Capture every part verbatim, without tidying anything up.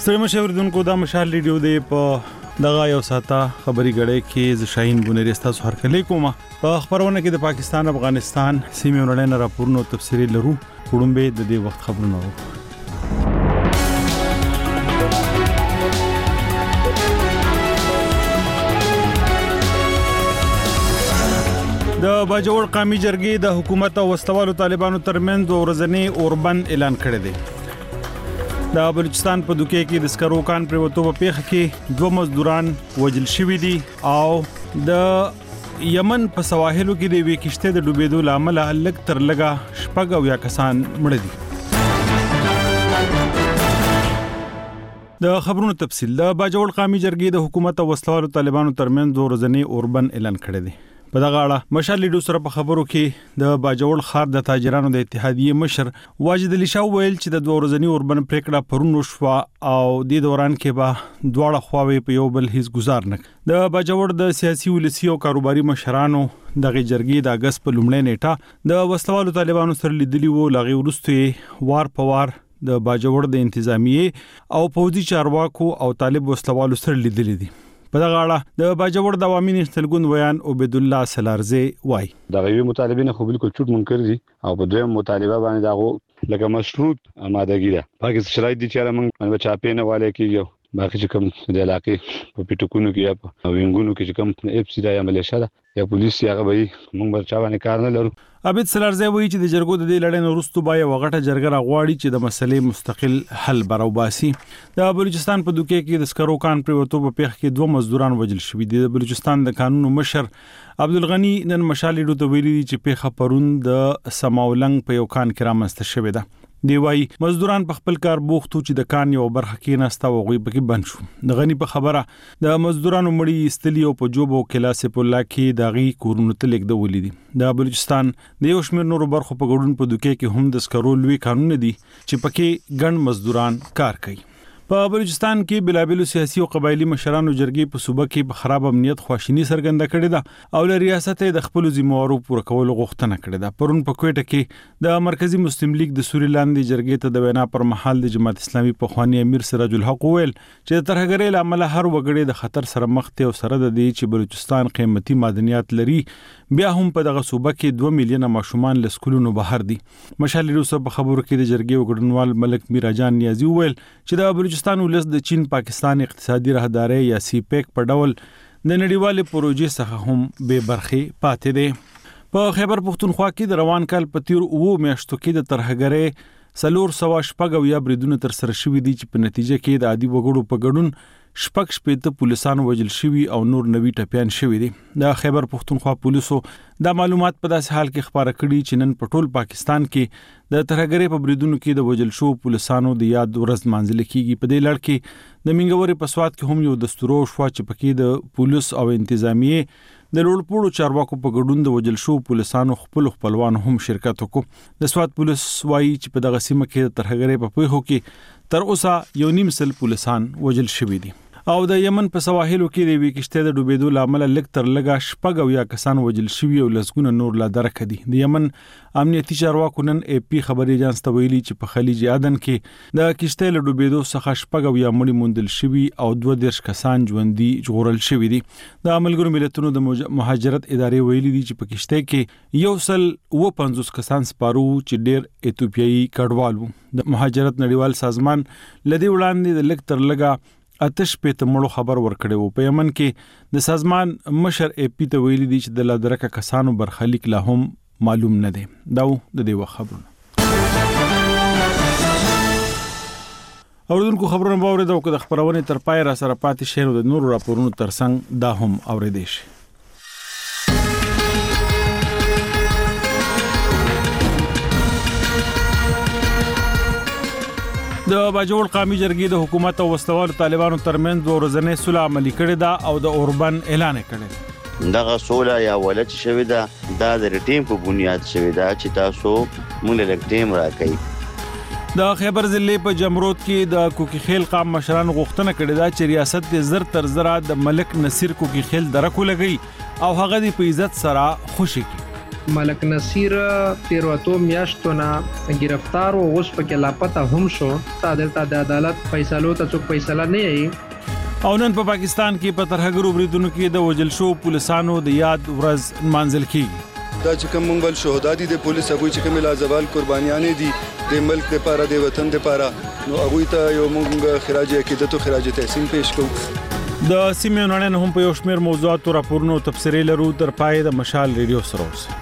ستړي مشوردونکو دا مشال ریډیو دی په دغه یو ساته خبري غړې کې ز شاهین بونریستا سو هرکلی کومه په خبرونه کې د پاکستان افغانستان سیمې ورلین راپورونو تفصیلی لرو وړومبه د دې وخت خبرونه د باجوړ قومي جرګې د حکومت او وسلوالو طالبانو ترمنځ ورځنی اوربند اعلان کړی دی. د بلوچستان په دوکې کې د سکرو کان پر وته په پیښه کې دوه مزدوران وژل شوي دي او د یمن په سواحلو کې د وی کشته د ډوبېدو لامل لږ تر لږه شپږ او یا کسان مړ دي. د خبرونو تفصیل د باجوړ قومي جرګې د حکومت او وسلوالو طالبانو ترمنځ ورځنی اوربند اعلان کړی دی. په دغه اړه مشال لیډو سره په خبرو کې د باجوړ خار د تاجرانو د اتحادیې مشر واجد علي شاه ویل چې د دوه ورځنی اوربند پریکړه پرون وشوه او د دوران کې به دواړه خواوې په یو بل هیڅ گزار نه. د باجوړ د سیاسي ولسی او کاروباري مشرانو دغه جرګې د اگست په لومړۍ نیټه د وسلوالو طالبانو سره لیدلی وو. لغې ورسته وار په وار د باجوړ د انتظامیه او پوځي چارواکو او طالب وسلوالو سره لیدلی دي. په دغه اړه د باجوړ د عوامي نشتلګون ویان عبید الله سلارزه وای دا غوي مطالبه نه خو بالکل چوټ منکر دي او په دویم مطالبه باندې داغه لکه مشروط آمادګی ده پاکستان شرایط دي چې موږ په چاپینه والے کېږو باقي چې کوم د علاقې په پیټکونو کې یا په وینګونو کې چې کوم اف سی دا یا ملیشیا ده یا پولیس یا غوي موږ برچا باندې کار نه لرو. عبید سلارزه وایي چې د جرګو د دې لړۍ وروسته بیا وغټه جرګه راغواړي چې د مسلې مستقل حل براوباسي. د بلوچستان په دوکې کې د سکرو کان پر وته په پیښه کې دوه مزدوران وژل شوي دي. د بلوچستان د قانون مشر عبدالغنی نن مشال لیډو ته ویلي چې پیښه پرون د سماولنګ په یو کان کې رامنځته شوې ده. دی وای مزدوران په خپل کار بوختو چې د کان یو برخه کې نستا وغوي پکې بند شو. د غنی په خبره د مزدورانو مړی استلی او په جوب او کلاسه په لکه داغي کورونو ته لیک د ولیدي. د بلوچستان د یو شمېر نورو برخو په ګډون په دوکې کې هم د سکرو لوی قانون دي چې پکې ګڼ مزدوران کار کوي. په بلوچستان کې بلابلو سیاسي او قبایلی مشرانو جرګې په صوبه کې په خراب امنیت خواشینی سرګنده کړې ده او له ریاست د خپل ذمہوارو پوره کولو غوښتنه کړې ده. پرون په کوټه کې د مرکزی مسلم لیگ د سوري لاندې جرګې ته د وینا پر مهال د جماعت اسلامي په خواني امیر سراج الحق ویل چې د ترهګرۍ لامل هر وګړي د خطر سره مخ ته او سره د دې چې بلوچستان قیمتي معدنیات لري بیا هم په دغه صوبه کې دوه میلیونه ماشومان له سکولونو بهر دي. مشال روسه په خبرو کې د جرګې وګړنوال ملک میراجان نیازی ویل چې د بلوچستان ولس د چین پاکستان اقتصادي راهداري یا سی پیک په ډول د نړیوال پروژې څخه هم به برخه پاتې دي. په خیبر پختونخوا کې د روان کال په تیر اوو میاشتو کې د ترهګرۍ سلور سوا شپږ یا بریدونه تر سره شوې دي چې په نتیجه کې د عادي وګړو په ګډون شپږ شپېته پولیسانو وژل شوي او نور نوي ټپيان شوي دي. د خیبر پختونخوا پولیسو دا معلومات په داسې حال کې خبره کړي چې نن په ټول پاکستان کې د ترهګرۍ په بریدونو کې د وژل شو پولیسانو د یاد ورځ مانځل کیږي. په دې لړ کې د منګوري په سواد کې هم یو دستور شو چې پکې د پولیس او انتظامیه د لوړپوړو چارواکو په ګډون د وژل شو پولیسانو خپل خپلوان هم شرکت وکړ. د سواد پولیس وایي چې په دغه سیمه کې د ترهګرۍ په پیښو کې تر اوسه یو نیم سل پولیسان وژل شوي دي. او د یمن په سواحلو کې د وی کشته د ډوبېدو لامل لږ تر لږه شپږ او یا کسان وژل شوي او لسګونه نور لا درک دي. د یمن امنیتي چارواکو نن ای پی خبري اجانس ته ویلي چې په خلیج عدن کې د کشته له ډوبېدو څخه شپږ او یا مړي موندل شوي او دوه دیرش کسان ژوندۍ ژغورل شوي دي. د ملګرو ملتونو د مهاجرت ادارې ویلي دي چې په کشته کې یو سل و پنځوس کسان سپارو چې ډېر ایتوپیایي کډوال وو. د مهاجرت نړیوال سازمان لدی وړاندې د لږ تر لږه اتش په تمړو خبر ورکړی وو. په یمن کې د سازمان مشر ای پی ته ویلي دي چې د لادرکه کسانو برخلیک لا هم معلوم نه دی. دا د دې خبرونه اوردونکو خبرونه باور دا وکړه خبرونه تر پای را سره پاتې شین د نور راپورونو ترڅنګ دا هم اوریدئ شي. د باجوړ قومي جرګې د حکومت او وسلوالو طالبانو ترمنځ د ورځنی صلح عملي کړې ده او د اوربند اعلان کړی. دغه صلح یا ولټ شوې ده دا د ټیم په بنیاد شوې ده چې تاسو مونږ له ټیم راکړئ. د خیبر ضلع په جمرود کې د کوکی خیل قام مشران غوښتنه کړې ده چې ریاست د زر تر زر د ملک نصیر کوکی خیل درکو لګي او هغه د په عزت سره خوشي کړي. ملک نصیر تیرواتو میاشتو نه گرفتار او اوس پکې لاپته هم شو. دلته د عدالت فیصلو ته څوک فیصله نه یي. او نن په پاکستان کې په ترهګرو بریدونو کې د وجل شو پولیسانو د یاد ورځ منځل کیږي. دا چې کوم مونږ بل شهدا دي د پولیس هغه چې کوم لازوال قربانیانې دي د ملک لپاره د وطن لپاره، نو هغه ته یو مونږ خراج عقیدت او خراج تحسین پېښ کوو. د سیمې نړۍ هم په یو شمېر موضوعاتو راپورونو تفسیري لرو تر پای د مشال ریډیو سره اوسئ.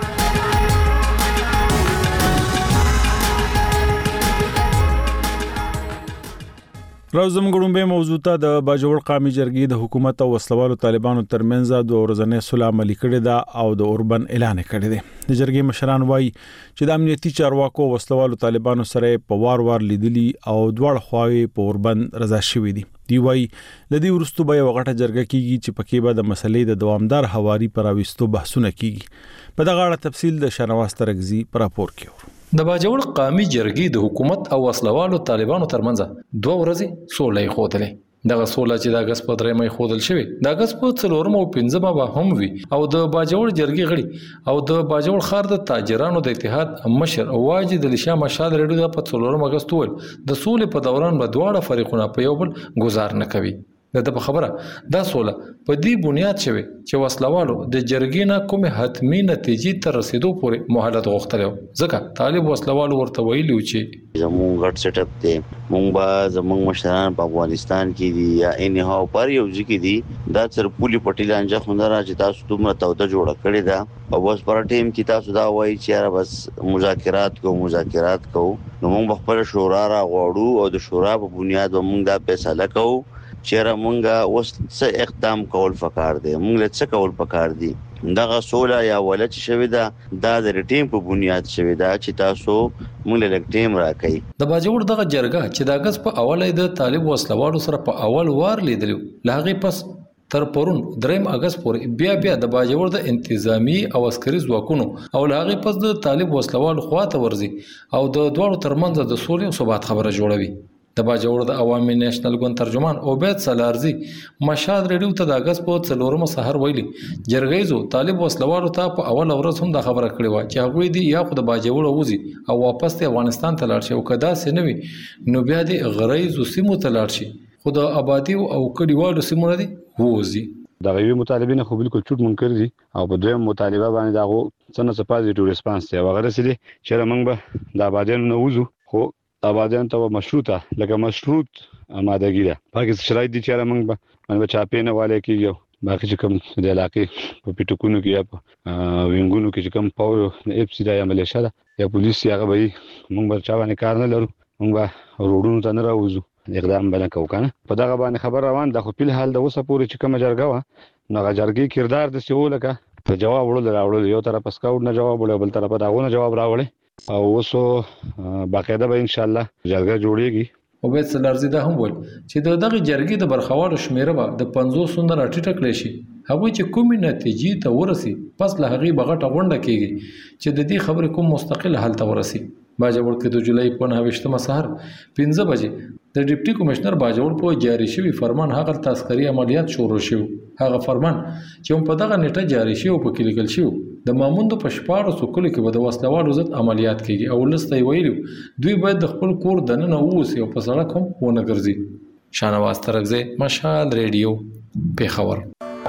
راوزم ګړومبه موضوع ته د باجوړ قومي جرګې د حکومت او وسلوالو طالبانو ترمنځ د ورځنې صلح عملي کړي دا او د اوربن اعلان کړي دي. د جرګې مشران وایي چې د امنیتي چارواکو وسلوالو طالبانو سره په وار وار لیدلي او دواړه خواوې په اوربن رضا شوي دي. دی وایي د دې ورستو به وغټه جرګه کیږي چې پکې به د مسلې د دوامدار حواري پر اوستو بحثونه کیږي. په دغه اړه تفصیل د شنواز ترغزي پر راپور کې. د باجوړ قومي جرګې د حکومت او وسلوالو طالبانو ترمنځ دوه ورځې سولې خوتلې. دغه سوله چې د اگست په درېمه خودل شوی د اگست په څلورم او پنځمه به هم وي او د باجوړ جرګې غړي او د باجوړ خار د تاجرانو د اتحاد مشر واجد الشام مشال رډو په څلورم اگست ول د سولې په دوران به دواړه فریقونه په یو بل گزار نه کوي. د په خبره دا سوله په دې بنیاد شوی چې وسلوالو د جرګې نه کوم حتمی نتیجې ته رسیدو پورې مهلت غوښتل. ځکه طالب وسلوالو ورته ویلو چې زموږ غټ سیټ اپ دی، مونږ به زموږ مشران په افغانستان کې دي یا اني هاو پر یو ځکه دي دا تر پولی پټی لانجه خوندره چې تاسو دومره توده جوړه کړی دا او بس پر ټیم کې تاسو دا وایي چې بس مذاکرات کو مذاکرات کو نو موږ خپل شورا را غواړو او د شورا په بنیاد موږ دا فیصله کوو چې مونږه اوس څه اقدام کول پکار دی، مونږ له څه کول پکار دی. دغه سوله یا ولچ شوی دا د ټیم په بنیاد شوی دا چې تاسو مونږ له ټیم راکړي. د باجوړ دغه جرګه چې د اگست په اوله د طالب وسلوالو سره په اول وار لیدلو لاغي پس تر پرون دریم اگست پورې بیا بیا د باجوړ د انتظامی او عسکري ځواکونو او لاغي پس د طالب وسلوالو خواته ورزي او د دوړو ترمنځ د سولې او ثبات خبره جوړوي. د باجوړ د عوامي نېشنل ګوند ترجمان عبید سالارزي مشاد ریډیو ته د اگست په څلورم سحر ویلي جرګیزو طالب وسلوالو ته په اول ورځ هم د خبره کړې و چې هغه دی یا خو د باجوړ وځي او واپس ته افغانستان ته لاړ شي او کدا سنوي نو بیا د غریزو سیمو ته لاړ شي خو د آبادی او کډیوالو سیمو نه دی وځي. د غوي مطالبین خو بالکل چټ منکر دي او په دویم مطالبه باندې داغو څنګه سپازیټیو ریسپانس دی وغیرہ سړي چې موږ به د آبادیان نه وځو خو آبادیان ته مشروطه لکه مشروط آمادګی ده پاکستان شرایط دي چې موږ به باندې چاپې نه والے کیږي باقي چې کوم د علاقې په پیټکونو کې یا په وینګونو کې کوم پاو اف سی دا یا ملیشیا دا یا پولیس هغه به موږ به چا باندې کار نه لرو موږ به روډونو ته نه راوځو اقدام باندې کوو کنه په دغه باندې خبر روان ده. خو په حال د اوسه پورې چې کوم جرګه و نو جرګې کردار د سیول کا جواب وړل راوړل یو طرف اسکاوټ نه جواب وړل بل طرف داونه جواب راوړل او اوسو باقاعده به ان شاء الله جرګه جوړیږي. عبید سالارزي دا هم ول چې د دغه جرګې د برخوالو شمیره به د پنځوس نه راټیټه کړي شي هغه چې کومې نتیجې ته ورسي پس له هغه بغټه غونډه کیږي چې د دې خبرې کوم مستقل حل ته ورسي. باجوړ کې د جولای په نهه سهار پنځه بجې د ډیپټي کمشنر باجوړ په جاری شوی فرمان هغه تاسکري عملیات شروع شو. هغه فرمان چې په دغه نیټه جاری شو په کې لیکل شو د ماموند په شپاره سکول کې به د وسلوالو ضد عملیات کیږي او لسته ویلو دوی باید د خپل کور دننه ووسي او په سړک هم ونه ګرځي. شانواز ترغزه مشال ریډیو پیښور.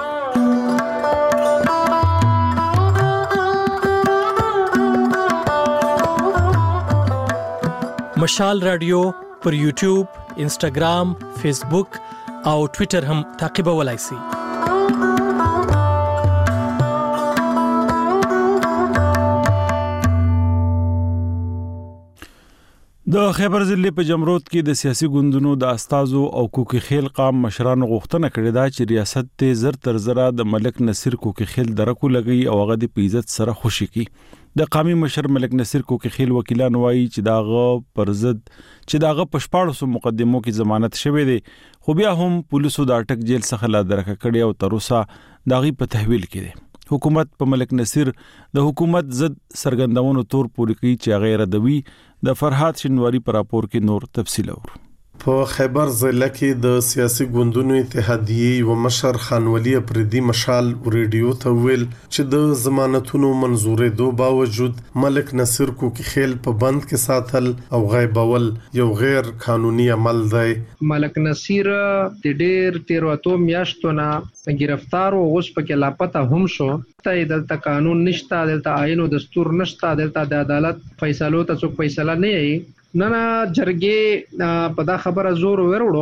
مشال رادیو پر یوټیوب، انسټاګرام، فیسبوک او ټوئیټر هم تعقیبولای شئ. د خیبر ضلع په جمرود کې د سیاسي ګوندونو د استازو او کوکي خیل قام مشرانو غوښتنه کړې ده چې ریاست ته زر تر زره د ملک نصیر کوکي خیل درکو لګي او هغه د عزت سره خوشي کی. د قومي مشر ملک نصیر کوکي خیل وکیلان وایي چې داغه پر ضد چې داغه پښپاړو مقدمو کې ضمانت شوه دي خو بیا هم پولیسو د اٹک جیل څخه لا درکه کړي او تر اوسه داغي په تحویل کې دي. حکومت په ملک نصیر د حکومت ضد سرګندونو تور پوري کوي چې غیر ردوي. د فرحات شنواری پر راپور کې نور تفصیل اور. په خیبر ضلع کې د سیاسي ګوندونو اتحادیې و مشر خانولی افریدي مشال ریډیو ته ویل چې د ضمانتونو منزورې دو باوجود ملک نصیر کوکیخیل په بند کې ساتل او غیبول یو غیر قانوني عمل دی. ملک نصیر د ډیر تیرواتو میاشتو نه گرفتار او اوس پکې لاپته هم شو. ته دلته قانون نشته، دلته آئین او دستور نشته، دلته د عدالت فیصلو ته څوک فیصله نه کوي. نه نه جرګې په دا خبره زور وروړو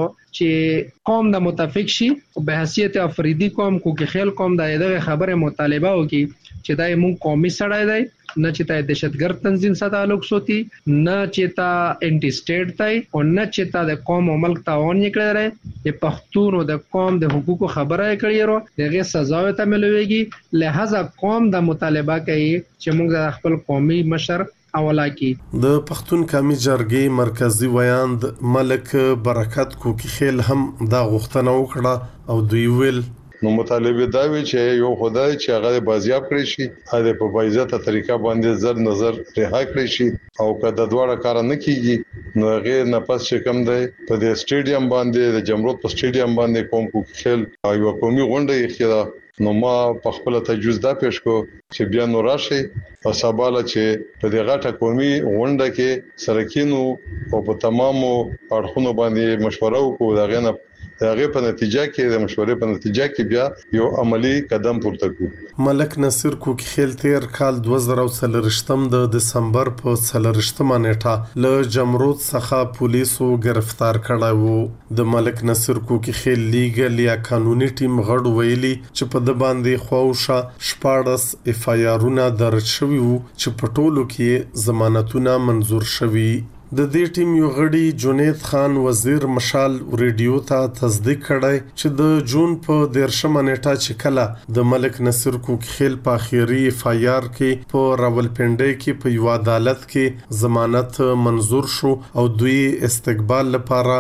چې قوم د متفق شي په حیثیت افریدي قوم کوکیخیل قوم د دغه خبره مطالبه وکي چې دای مون قومي سړی دی، نه چې تا دهشتګرد تنظیم سره تعلق سوتی، نه چې تا انټي سټیټ دی او نه چې تا د قوم او ملک تاوان نکړی دی. د پښتون او د قوم د حقوقو خبره کړی ورو دغه سزا ته ملويږي. لہذا قوم د مطالبه کوي چې موږ د خپل قومي مشر اولا کی. د پښتون قومي جرګې مرکزی ویاند ملک برکت کوکیخیل هم دا غوښتنه وکړه او دوی ویل نو مطالبه دا وی چې یو خدای چې هغه بازیاب کړی شي، هغه په بایزته طریقه باندې زر نظر رها کړی شي او کله دواړه کار نه کیږي نو هغه نه پس چې کم دی په د سټیډیم باندې د جمهوریت په سټیډیم باندې قوم کوکیخیل او قومي غونډه یې کړه. نو ما په خپل تجویز دا پیش کو چې بیا نو راشي او سباله چې په دې غټه قومي غونډه کې سرکینو او په تمامو اړخونو باندې مشوره وکړو. دا غنه هغه په نتیجه کې د مشورې په نتیجه کې بیا یو عملی قدم پورته کړو. ملک نصیر کوکیخیل تیر کال دوه زره څلورشتم د دسمبر په څلورشتمه نیټه له جمهوریت څخه پولیسو گرفتار کړی وو. د ملک نصیر کوکیخیل لیګل یا قانوني ټیم غړو ویلي چې په د باندې خواوشه شپاړس اف آی آرونه درج شوي وو چې په ټولو کې ضمانتونه منزور شوي. د دې ټیم یو غړي جنید خان وزیر مشال ریډیو ته تصدیق کړی چې د جون په دیرشمه نیټه چې کله د ملک نصیر کوکیخیل په اخیری اف آی آر کې په راولپنډي کې په یو عدالت کې ضمانت منزور شو او دوی استقبال لپاره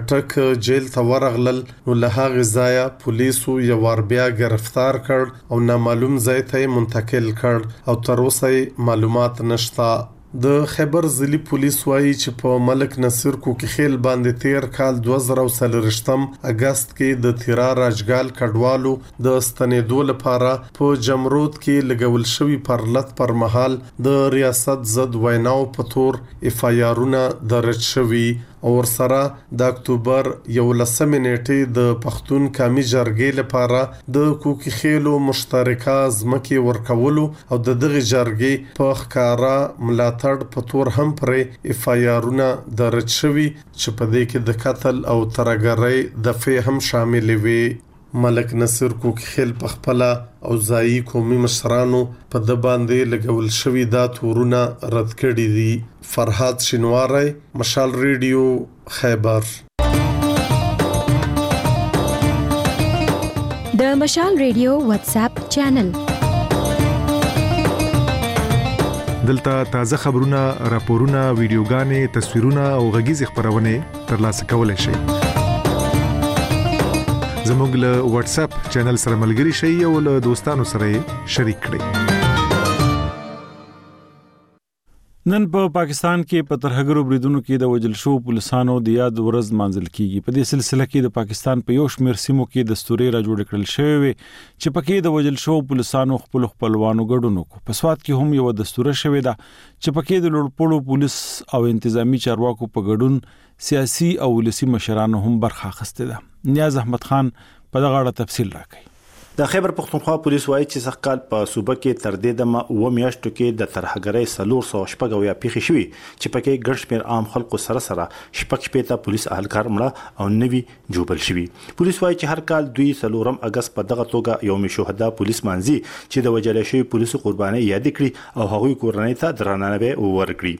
اټک جیل ته ورغلل. نو له هغه ځایه پولیسو یو ور بیا گرفتار کړ او نامعلوم ځای ته منتقل کړ او تر اوسه معلومات نشته. د خیبر ضلعي پولیس وایي چې په ملک نصیر کوکیخیل باندې تیر کال دوه زره څلورشتم اگست کې د تیرا راجګال کډوالو د ستنېدو لپاره په جمرود کې لګول شوی پرلط پر مهال د ریاست ضد ویناو په تور اف آی آرونه درج شوی او ورسره د اکتوبر یولسمې نیټې د پښتون قومي جرګې لپاره د کوکیخیلو مشترکه ځمکې ورکولو او د دغه جرګې په ښکارا ملاتړ په تور هم پرې اف آی آرونه درج شوي چې په دې کې د قتل او ترهګرۍ دفعې هم شامل وي. ملک نصیر کوکیخیل په خپل او ځایي قومي مشرانو په د باندې لګول شوی دا تورونه رد کړي دي. فرحات شینواری، مشال ریډیو، خیبر. د مشال ریډیو واتس اپ چینل دلته تازه خبرونه، راپورونه، ویډیوګانې، تصویرونه او غږیز خبرونه ترلاسه کولای شئ. زموږ له واتس اپ چینل سره ملګري شئ او له دوستانو سره شریک کړئ. نن په پا پاکستان کې په ترهګرو بریدونو کې د وجل شو پولیسانو د یاد ورځ مانځل کیږي. په دې سلسله کې د پاکستان په یو شمېر سیمو کې د ستوري را جوړ کړل شوی وي چې پکې د وجل شو پولیسانو خپل خپلوانو ګډون وکړ. په سواد کې هم یو د ستوره شوی دا چې پکې د لوړپوړو پولیس او انتظامی چارواکو په ګډون سیاسي او ولسی مشرانو هم برخه اخیسته ده. نیاز احمد خان په دغه اړه تفصیل راکړي. د خیبر پختونخوا پولیس وایي چې سږ کال په صوبه کې تر دې دمه اوه میاشتو کې د ترهګرۍ څلور سوه شپږ اویا پیښې شوي چې پکې ګڼ شمېر عام خلکو سره سره شپږ شپېته پولیس اهلکار مړه او نوي ژوبل شوي. پولیس وایي چې هر کال دوی څلورم اګست په دغه توګه یوم شهدا پولیس مانځي چې د وژل شوي پولیسو قربانۍ یاد کړي او هغوی کورنۍ ته درناوی ورکړي.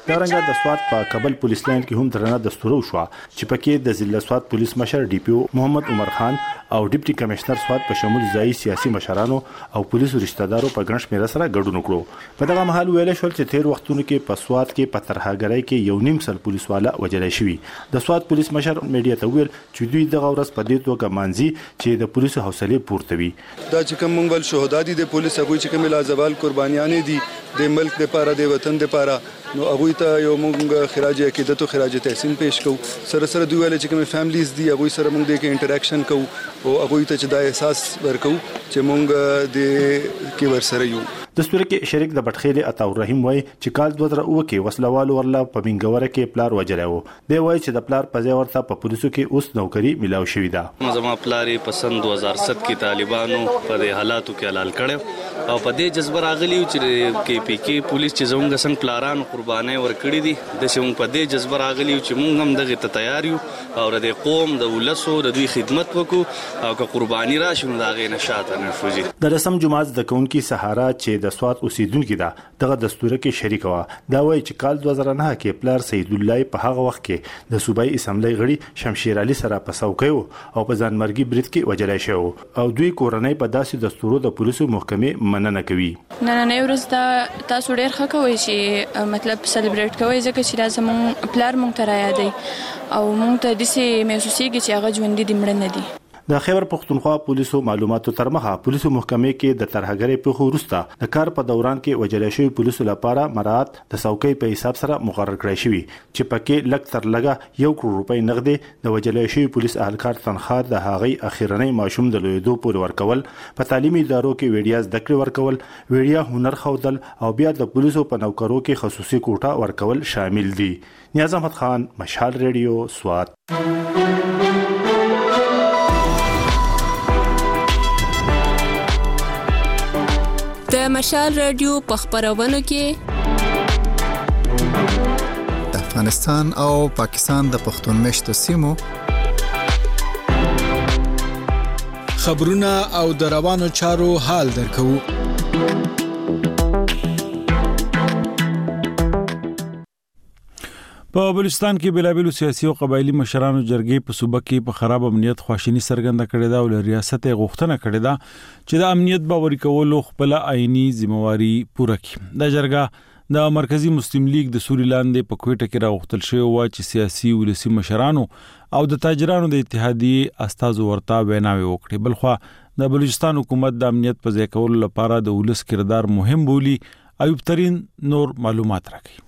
دا رنګه د سواد په کابل پولیس لاین کې هم درنه دستور شو چې پکې د ضلع سواد پولیس مشر ډي پی او محمد عمر خان او ډیپټي کمشنر سواد په شمول ځای سیاسي مشرانو او پولیسو رشتہ دارو په ګڼ شمېر سره ګډون وکړو. په دغه مهال ویل شول چې تیر وختونو کې په سواد کې په ترهګرۍ کې یو نیم سل پولیس والا وجلای شوی. د سواد پولیس مشر میډیا ته ویل چې دوی دغه ورځ په دې توګه مانځي چې د پولیسو حوصله پورته وي. دا چې کوم مونږ ول شهدا دي د پولیس هغه چې کوم لازوال قربانیانې دي د ملک لپاره د وطن لپاره نو هغه ته یو مونږ خراج عقیدت او خراج تحسین پیش کوو. سره سره دوی ول چې کوم فیملیز دي هغه سره مونږ د انټریکشن کوو او هغه ته چې دا احساس ورکو چې مونږ د کې ورسره یو. د ستوري کې شریک د بټخیل عطا الرحیم وای چې کال دوه زره اوه کې وسلوال ورلا په بنګوره کې پلار وجلایو. دی وای چې د پلار په ځای ورته په پولیسو کې اوس نوکری ملاو شوې ده. زما پلار پسند دوه هزار سات کې طالبانو په دې حالاتو کې حلال کړو او په دې جذبه راغلی چې کې پی کې پولیس چې زموږ څنګه پلاران قرباني ورکړي دي د شوم په دې جذبه راغلی چې موږ هم دغه ته تیار یو او د قوم د ولسو د دوی خدمت وکړو او که قرباني راشي نو دا غي نشاته نه فوجي. د رسم جماعت د کونکي سهارا چې د سواد اوسیدونکو ده دغه دستور کې شریک و. دا وایي چې کال دوه زره نه کې پلار سید الله په هغه وخت کې د صوبایي اسمبلی غړي شمشیر علي سره په څوکۍ او په ځانمرګي برید کې وجلای شو او دوی کورنۍ په داسې دستورو د پولیسو محکمې مننه کوي. نه نه ورځ دا تاسو ډېر ښه کوئ چې مطلب سلیبریټ کوئ ځکه چې لازم پلار مونږ ته رايادي او مونږ ته داسې محسوسېږي چې هغه ژوندي دي مړه نه دي. د خیبر پختونخوا پولیسو معلوماتو تر مخه پولیسو محکمې کې د ترهګرۍ په خورسته د کار په دوران کې وجلای شوی پولیسو لپاره مراد د څوکۍ په حساب سره مقرر کړی شوی چې پکې لک تر لګه یو کروڑ روپۍ نغدې د وجلای شوی پولیس اهلکار تنخواه د هغې اخیرنۍ ماشوم د لویدو پورې ورکول، په تعلیمي ادارو کې ویډیا زده کړې ورکول، ویډیا هنر ښودل او بیا د پولیسو په نوکرو کې خصوصي کوټه ورکول شامل دي. نیاز احمد خان، مشال ریډیو، سوات. د مشال رادیو په خبرونو کې د افغانستان او پاکستان د پښتون مشتو سیمو خبرونه او د روانو چارو حال درکو. په بلوچستان کې بلابلو سیاسي او قبایلی مشرانو جرګې په صوبه کې په خراب امنیت خواشینی څرګنده کړې ده او له ریاست غوښتنه کړې ده چې د امنیت باوري کولو خپل آئینی ذمہواری پوره کړي. د جرګه د مرکزی مسلم لیگ د سوري لاندې په کوټه کې راغوښتل شوی و چې سیاسي ولسی مشرانو او د تاجرانو د اتحادیې استازو ورته ویناوي وکړي. بلخوا د بلوچستان حکومت د امنیت په ځای کولو لپاره د ولس کردار مهم بولی. ایوب ترين نور معلومات راکړي.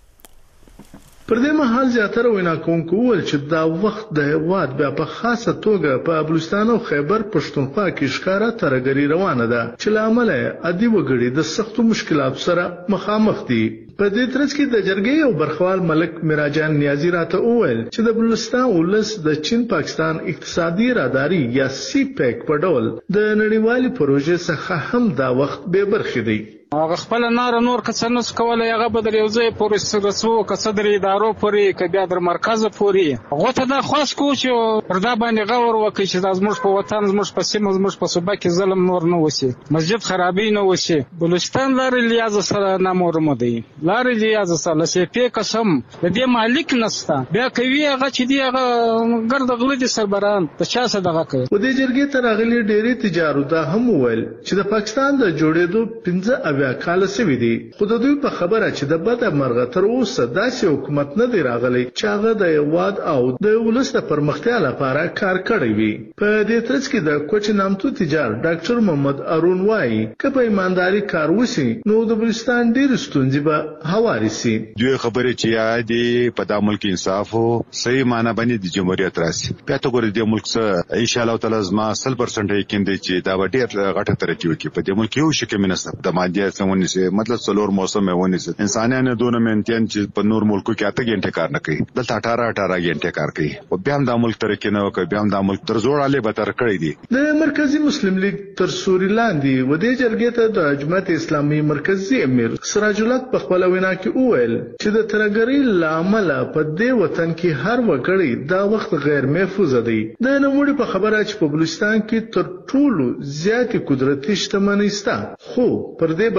پر دې مهال زیاتره وینا کوونکو وویل چې دا وخت د هیواد بیا په خاصه توګه په بلوچستان او خیبر پښتونخوا کې ښکارا ترهګري روانه ده چې له امله عادي وګړي د سختو مشکلاتو سره مخامخ دي. په دې ترڅ کې د جرګې او برخوال ملک میراجان نیازی راته وویل چې د بلوچستان ولس د چین پاکستان اقتصادي راداري یا سی پیک په ډول د نړیوالې پروژې څخه هم دا وخت به برخې دی. هغه خپل نار نور کڅ نس کوله هغه بدل یو ځای پورې رسو کڅ درې ادارو پورې ک بیا در مرکز پورې هغه ته دا خاص کو چې پردا باندې غور وکړي چې د زموږ په وطن زموږ په سیمه زموږ په صوبه کې ظلم نور نه وسی، مسجد خرابې نه وسی. بلوچستان لارې لیاز سره نه مورم دی، لارې لیاز سره چې په قسم د دې مالک نستا بیا کوي هغه چې دی هغه ګرد غلدي سربران په چا څه دغه کوي. و دې جرګې ته راغلي ډېری تجارو دا هم وویل چې د پاکستان د جوړېدو پنځه بیا کال سوي دي، خو د دوی په خبره چې د بده مرغه تر اوسه داسې حکومت نه دی راغلی چې هغه د هیواد او د ولس د پرمختیا لپاره کار کړی وي. په دې ترڅ کې د کوچ نامتو تجار ډاکټر محمد ارون وایي که په ایمانداري کار وشي نو د بلوچستان ډېرې ستونزې به هوارې سي. دوی خبرې چې یادې په دا ملک انصاف او صحیح معنی باندې د جمهوریت راسي بیا ته ګورې د ملک څخه ان شاء الله تعالی زما سل پرسنټ یقین دی چې دا ډېر غټه ترقي وکړي. په دې ملک یو شي کې منسب د مادیات څخه مطلب څلور موسم ونیسه انسانانو دونه مینټین چې په نور ملکو کې اته غنټه کار نه کوي، دلته اٹھارہ اٹھارہ غنټه کار کوي او بیا هم د ملک ترقی نه وکړي، بیا هم د ملک تر زوړ علي به تر کړی دي. د مرکزی مسلم لیگ تر سوري لاندې و دې جرګې ته د جماعت اسلامي مرکزی امیر سراج الحق په خپل وینا کې وویل چې د ترهګرۍ لامل په دې وطن کې هر وګړي دا وخت غیر محفوظ دی. د نوموړي په خبره چې په بلوچستان کې تر ټولو زیاتې قدرتي شتمنۍ شته، خو پر دې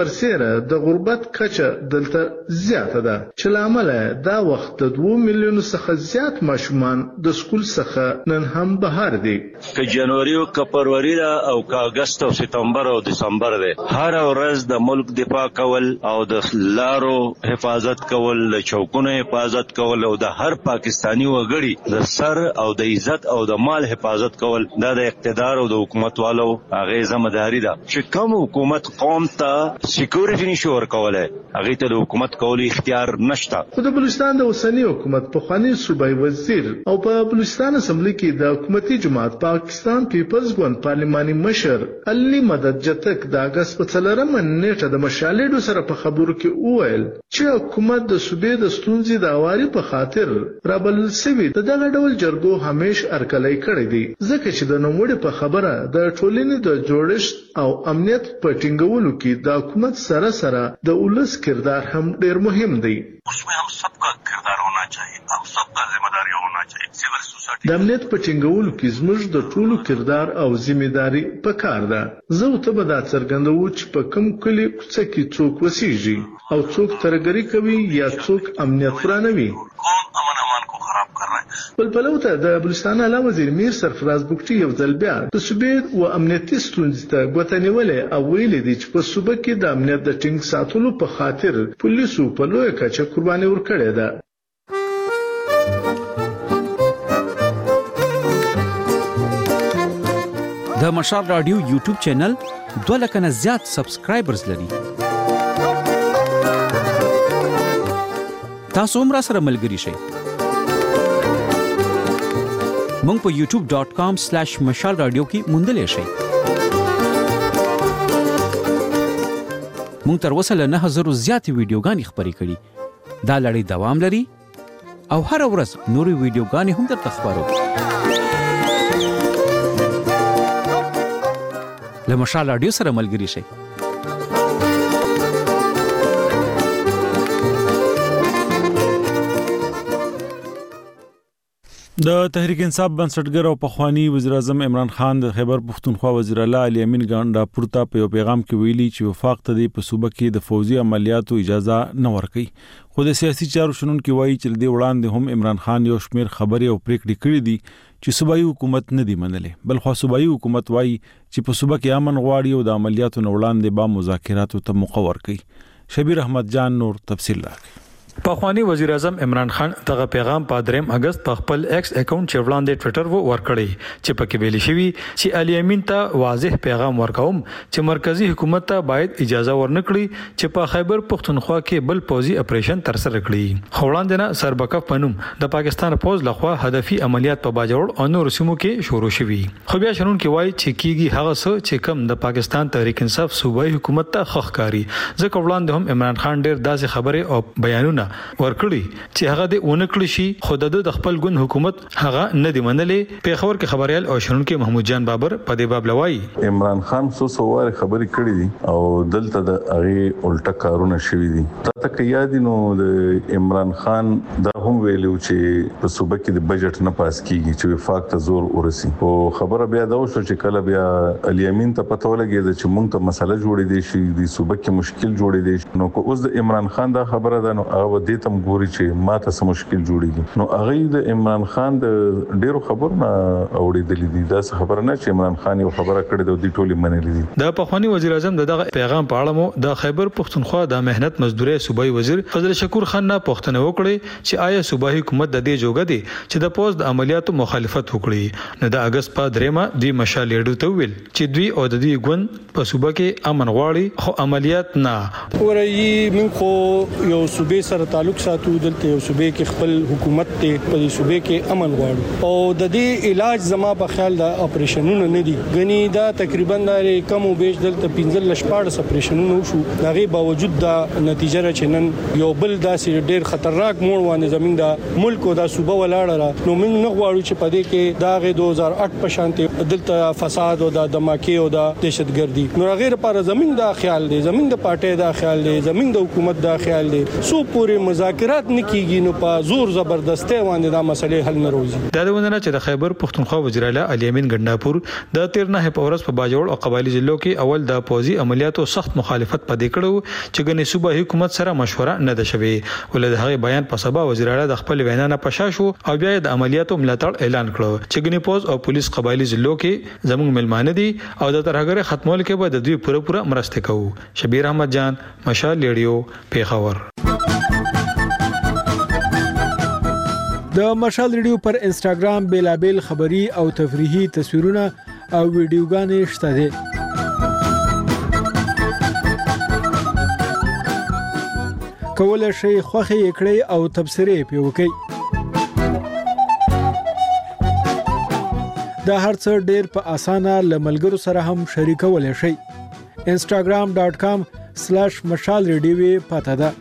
برسیره د غربت کچه دلته زیاته ده چې لامل دا وخت د دوه میلیونو څخه زیات ماشومان د سکول څخه نن هم بهر دي. که جنوري او فبرवरी او که اگست او سپتمبر او دسمبر ده هر ورځ د ملک دفاع کول او د لارو حفاظت کول د چوکونو حفاظت کول او د هر پاکستانی وګړي د سر او د عزت او د مال حفاظت کول دا د اقتدار او د حکومت والو هغه ځمداري ده چې کوم حکومت قوم ته سکیورټي نشي ورکولای هغه ته د حکومت کولو اختیار نشته. خو د بلوچستان د اوسنی حکومت په خواني صوبای وزیر او په بلوچستان اسمبلی کې د حکومتي جماعت پاکستان پیپلز ګوند پارلماني مشر علي مدد جتک د اگست په څلورمه نیټه د مشالېډو سره په خبرو کې وویل چې حکومت د صوبې د ستونزې د اواري په خاطر رابل سوي د دغه ډول جرګو همیش ارکلای کړی دی ځکه چې د نوموړي په خبره د ټولنې د جوړښت او امنیت په ټینګولو کې د حکومت سره سره د ولس کردار هم ډیر مهم دی. उसमें हम सबका किरदार होना चाहिए हम सबका जिम्मेदारी होना चाहिए. Civil society د امنیت په ټینګولو کې زموږ د ټولو کردار او ذمہداري پکار ده. زه ته به دا څرګندوم چې په کوم کلی کوڅه کې څوک وسیږي او څوک ترګری کوي یا څوک امنیت ورانوي. कौन अमन अमान को खराब कर रहा है. بلبلو ته د بلوچستان اعلی وزیر میر سرفراز بوکټي یو ځل بیا د صوبې او امنیتي ستونزې ته ګوته نیولې او ویلي دي چې په صوبه کې د امنیت د ټینګ ساتلو په خاطر پولیسو په لویه کچه قرباني ورکړې ده. د مشال رادیو یوټیوب چینل دوه لک نه زیات سبسکرایبرز لري. تاسو هم را سره ملګري شئ. مونږ په یوټیوب ډاٹ کام سلیش مشال رادیو کې موندلې شئ. مونږ تر اوسه له نه هزارو زیاتې ویډیوګانې خپرې کړي. دا لړۍ دوام لري او هر ورځ نورې ویډیوګانې هم درته خپرو. له مشال رادیو سره ملګري شئ. د تحریک انصاف بنسټګر او پخوانی وزیر اعظم عمران خان د خیبر پختونخوا وزیر اعلی علي امین ګانډا پورته په پیغام کې ویلي چې وفاق ته د صوبه کې د فوزي عملیاتو اجازه نه ورکړي. خو د سیاسي چارو شنونکو وایي چې د وړاندې هم عمران خان یو شمیر خبري او پریکړې کړې دي چې صوبایي حکومت نه دی منلې بل خو صوبایي حکومت وایي چې په صوبه کې امن غواړي او د عملیاتو نه وړاندې با مذاکراتو ته موقع ورکړي. شبیر احمد جان نور تفصیل راکړي. پخوانی وزیر اعظم عمران خان دغه پیغام په دریم اگست په خپل ایکس اکاونټ چې وړاندې ټوئیټر وو ورکړی چې پکې ویل شوی چې علي امین ته واضح پیغام ورکوم چې مرکزی حکومت ته باید اجازه ورنکړي چې په خیبر پختونخوا کې بل پوزي اپریشن تر سره کړي. وړاندې نه سربکف پنوم د پاکستان پوز لخوا هدفي عملیات په باجوړ او نور سیمو کې شروع شوي. خو بیا شنون کې وایي چې کیږي هغه څه چې کم د پاکستان تحریک انصاف صوبایي حکومت ته خخکاری ځکه وړاندې هم عمران خان ډېر داسې خبره او بیانونه ورکړي چې هغه د اونکړي شي خو د خپل ګوند حکومت هغه نه دی منلې. پیښور کې خبريال او شنونکو محمود جان بابر په دې باب لوي عمران خان سو سوار خبري کړې دي او دلته د هغه الټا کارونه شوي دي. تاسو یاد نو د عمران خان دا هم ویلو چې په صوبه کې د بجټ نه پاس کیږي چې وفاق ته زور ورسي. او خبره بیا دا وشو چې کله بیا علي امین ته پته ولګي چې مونږ ته مسله جوړې دي شي د صوبه کې مشکل جوړې دي نو کو اوس د عمران خان دا خبره ده نو هغه د تم ګوري چې ماته سم مشکل جوړیږي. نو هغه د عمران خان د ډیرو خبرونه اوریدلې دي دا خبره نه چې عمران خان یو خبره کړې ده د ټولي منلې دي. د پخوانی وزیر اعظم دغه پیغام په اړه مو د خیبر پختونخوا د مهنت مزدوري صوبایي وزیر فضل شکور خان نه پوښتنه وکړه چې آیا صوبایي حکومت د دې جوګه دي چې د پوز د عملیاتو مخالفت وکړي. نو د اگست په دریمه د مشالېډو ته ویل چې دوی او د دې ګوند په صوبه کې امن غواړي خو عملیات نه ورایي. من خو یو صوبې سره تعلق ساتو دلته یو صوبې کې خپل حکومت ته په صوبې کې امن غواړو او د دې علاج زما په خیال د اپریشنونو نه دي غني دا تقریبا د کم او بیش دلته پنځل لشپاړ اپریشنونو شو دغه باوجود دا نتیجه را چنن یو بل داسې ډېر خطرناک موړ وانه زمين د ملک او د صوبه ولاړه را نو موږ نه غواړو چې په دې کې دا غي دوه هزار اټ په شانته دلته فساد او د دماکي او د دهشتګردي نو غیر پر زمين دا خیال دی زمين د پارټي دا خیال دی زمين د حکومت دا خیال دی سو پورې پورې مذاکرات نه کیږي نو په زور زبردستي باندې دا مسلې حل نه راوځي. دا ونه چې د خیبر پښتونخوا وزیر اعلی علي امین ګنداپور د تیر نه په ورځ په باجوړ او قبایلی ضلعو کې اول د پوزي عملیاتو سخت مخالفت پدې کړو چې ګنې صوبه حکومت سره مشوره نه ده شوې. ولې د هغه بیان په سبا وزیر اعلی د خپل وینا نه پښاشو او بیا د عملیاتو ملاتړ اعلان کړو چې ګنې پوز او پولیس قبایلی ضلعو کې زموږ ملمانه دي او د ترهګر ختمول کې به د دوی پوره پوره مرسته کوو. شبیر احمد جان، مشال ریډیو، پیښور. د مشال ریډیو پر انسټاګرام بیلابل خبری او تفریحي تصویرونه او ویډیوګانې شته دي. کولای شئ خوښي کړئ او تبصرې پې وکړئ. دا هر څه ډېر په اسانه له ملګرو سره هم شریکولای شئ. انسټاګرام ډاټ کام سلیش مشال ریډیو پته ده.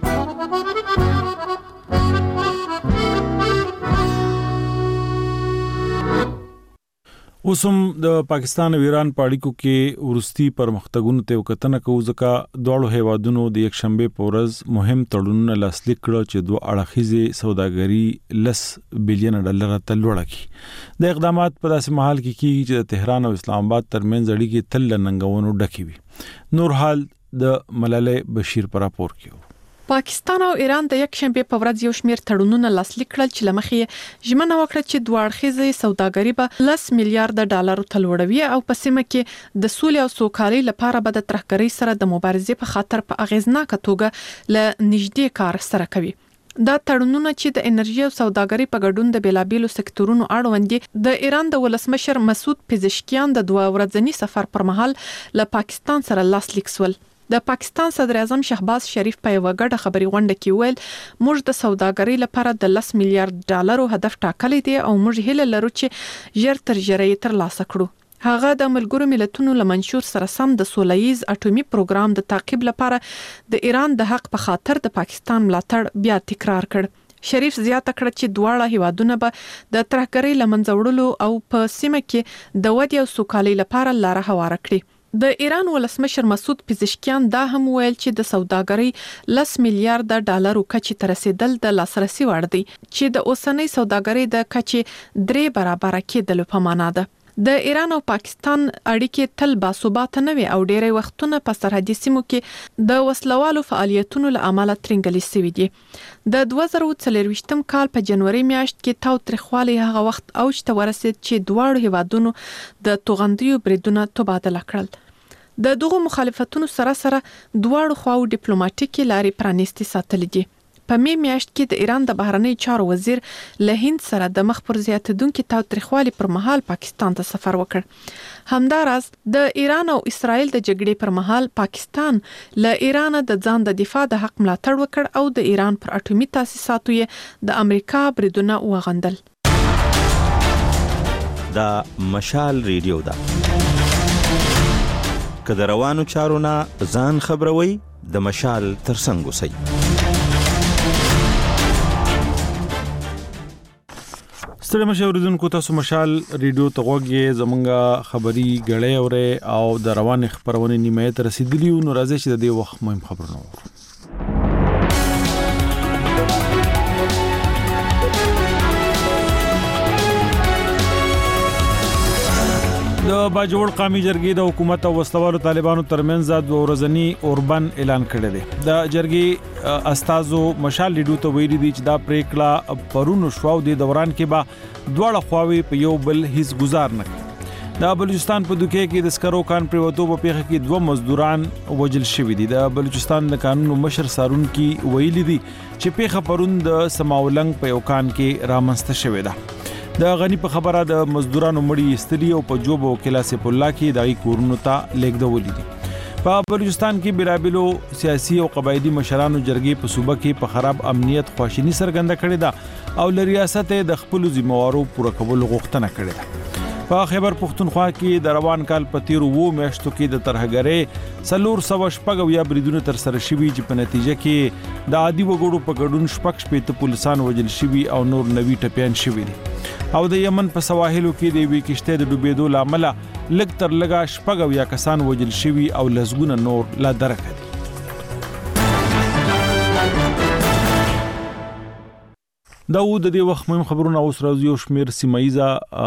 اوسم د پاکستان او ایران په اړیکو کې ورستي پرمختګونو ته وکتنه کوو ځکه دواړو هیوادونو د یک شنبه په ورځ مهم تړونونه لاسلیک کړل چې دوه اړخیزه سوداګري لس بلین ډالر ته لوړه کړي. د اقدامات په داسې مهال کې کیږي چې د تهران او اسلام آباد ترمنځ اړیکې تل ننګونو ډکې وي. نور حال د ملالۍ بشیر پر راپور کې. پاکستان او ایران د یک شنبه په ورځ یو شمېر تړونونه لاسلیک کړل چې لمخې ژمنه وکړه چې دوه اړخیزه سوداګري به لس میلیارډ ډالر ته لوړوي او په سیمه کې د سولې او سوکالۍ لپاره به د ترهګرۍ سره د مبارزې په خاطر په اغیزناکه توګه ل نږدې کار سره کوي. دا تړونونه چې د انرژي او سوداګري په ګډون د بیلابېلو سکتورونو اړوند دي. د ایران د ولسمشر مسعود پزشکیان د دوه ورځنی سفر پر مهال له پاکستان سره لاسلیک سول. د پاکستان صدر اعظم شهباز شریف په یو غټه خبري غونډه کې ویل موږ د سوداګرۍ لپاره د لس میلیارډ ډالرو هدف ټاکلی دی او موږ هیله لرو چې ژر تر ژره یې ترلاسه کړو. هغه د ملګرو ملتونو له منشور سره سم د سولهییز اټومي پروګرام د تعقیب لپاره د ایران د حق په خاطر د پاکستان ملاتړ بیا تکرار کړ. شریف زیاته کړه چې دواړه هیوادونه به د ترهګرۍ لمنځه وړلو او په سیمه کې د ودې او سوکالۍ لپاره لاره هواره کړي. د ایران ولسمشر مسعود پزشکیان دا هم ویل چې د سوداګرۍ لس میلیارډ ډالرو کچې ته رسیدل د لاسرسي وړ دی چې د اوسنۍ سوداګرۍ د کچې درې برابر کېدل په معنا ده. د ایران او پاکستان اړیکې تل باثباته نه وي او ډېری وختونه په سرحدي سیمو کې د وسلوالو فعالیتونو له امله ترنګلې شوي دي. د دوه زره څلرويشتم کال په جنوري میاشت کې تاوتریخوالی هغه وخت اوج ته ورسید چې دواړو هیوادونو د توغندیو بریدونه تبادله کړل. د دغه مخالفتونو سره سره دواړو خواو ډیپلوماټیکي لارې پرانیستي ساتلې دي. په می میاشت کې د ایران د بهرنی چارو وزیر له هند سره د مخ پر زیاتیدونکو تاوتریخوالي پر مهال پاکستان ته سفر وکړ. همداراز د ایران او اسرائیل د جګړې پر مهال پاکستان له ایران د ځان د دفاع د حق ملاتړ وکړ او د ایران پر اټومي تاسیساتو یې د امریکا بریدونه وغندل. دا مشال ریډیو ده. که د روانو چارو نه ځان خبروي د مشال ترڅنګ اوسئ. ستړي مشه اوریدونکو تاسو مشال ریډیو ته غوږی زمونږه خبري غړې اوره او د روان خبرونه نیمه ته رسیدلی نو راځي چې د دې وخت مهم خبرونه وو. د باجوړ قومي جرګې د حکومت او وسلوالو طالبانو ترمنځ د ورځنی اوربن اعلان کړی دی. د جرګې استازو مشال لیډو ته ویلي دي چې دا پریکړه پرونو شو د دوران کې به دواړه خواوې په یو بل هیڅ گزار نه کړي. د بلوچستان په دوکې کې د سکرو کان پریوتو په پیښه کې دوه مزدوران وژل شوي دي. د بلوچستان د قانون مشر سارون کې ویلي دي چې پیښه پرون د سماولنګ په یو کان کې رامنځته شوې ده. د غنی په خبره د مزدورانو مړی استلی او په جوب او کلاسه الله کې دای کورونو ته لیکدولې دي. په بلوچستان کې بلابلو سیاسي او قبایلی مشرانو جرګې په صوبه کې په خراب امنیت خواشینی سرګنده کړې ده او ل ریاست د خپل ذمہوارو پوره کول غوښتنه کړې ده. په خیبر پختونخوا کې د روان کال په تیر وو میاشتو کې د ترهګرۍ سلور سو شپږ یا بریدونه تر سره شوي چې په نتیجه کې د عادي وګړو په ګډون شپږ شپې ته پولیسان وژل شوي او نور نوي ټپيان شوي دي. او د یمن په سواحلو کې د وی کشته د ډوبېدو لامل لګ تر لګا شپږ یا کسان وژل شوي او لزګونه نور لا درک دي. دا و د دې وخت مهم خبرونه اوس راځي او شمیر سیمایزه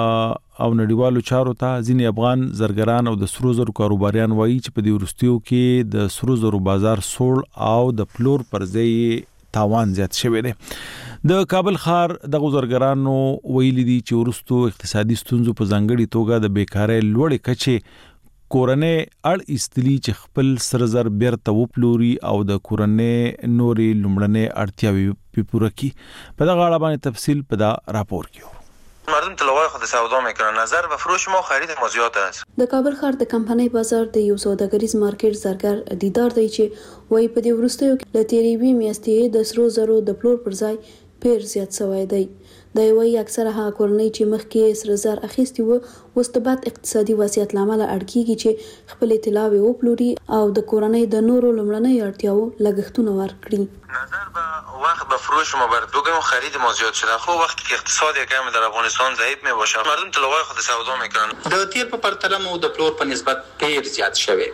او نړیوالو چارو ته ځینې افغان زرګران او د سرو زرو کاروباریان وایي چې په دې وروستیو کې د سرو زرو بازار سوړ او د پلور پر ځای تاوان زیات شوی دی. د کابل ښار د غوزرګرانو ویلي دي چې ورستو اقتصادي ستونزو په ځانګړي توګه د بیکارۍ لوړې کچې کورنۍ اړ ایستلي چې خپل سره زر بیرته وپلوري او د کورنۍ نورې لومړنۍ اړتیاوې پوره کړي. په دغه اړه باندې تفصیل په دا راپور کې مردم طلبای خود سودا میکنن. نظر و فروش ما خرید ما زیاد است. د کابل ښار د کمپنۍ بازار د یو سوداګریز مارکیټ زرګر دیدار دی چې وایي په دې وروستیو کې د تیریوي میاشتې د سرو زرو د پلور پر ځای پیر زیات شوی دی. دا وایي اکثره هغه کورنۍ چې مخکې سره زر اخیستي وو اوس د بد اقتصادي وضعیت لامل اړ کیږي چې خپل طلاوې وپلوري او د کورنۍ د نورو لومړنۍ اړتیاو لګښتونه ورکړي. نظر به وقت به فروش ما بر بگم خرید ما زیاد شده. خب وقتی که اقتصاد یکم در افغانستان ضعیف می باشه مردم طلبای خود سودا میکنن. د تیر په پرتله مو د پلور په نسبت پیر زیات شوی.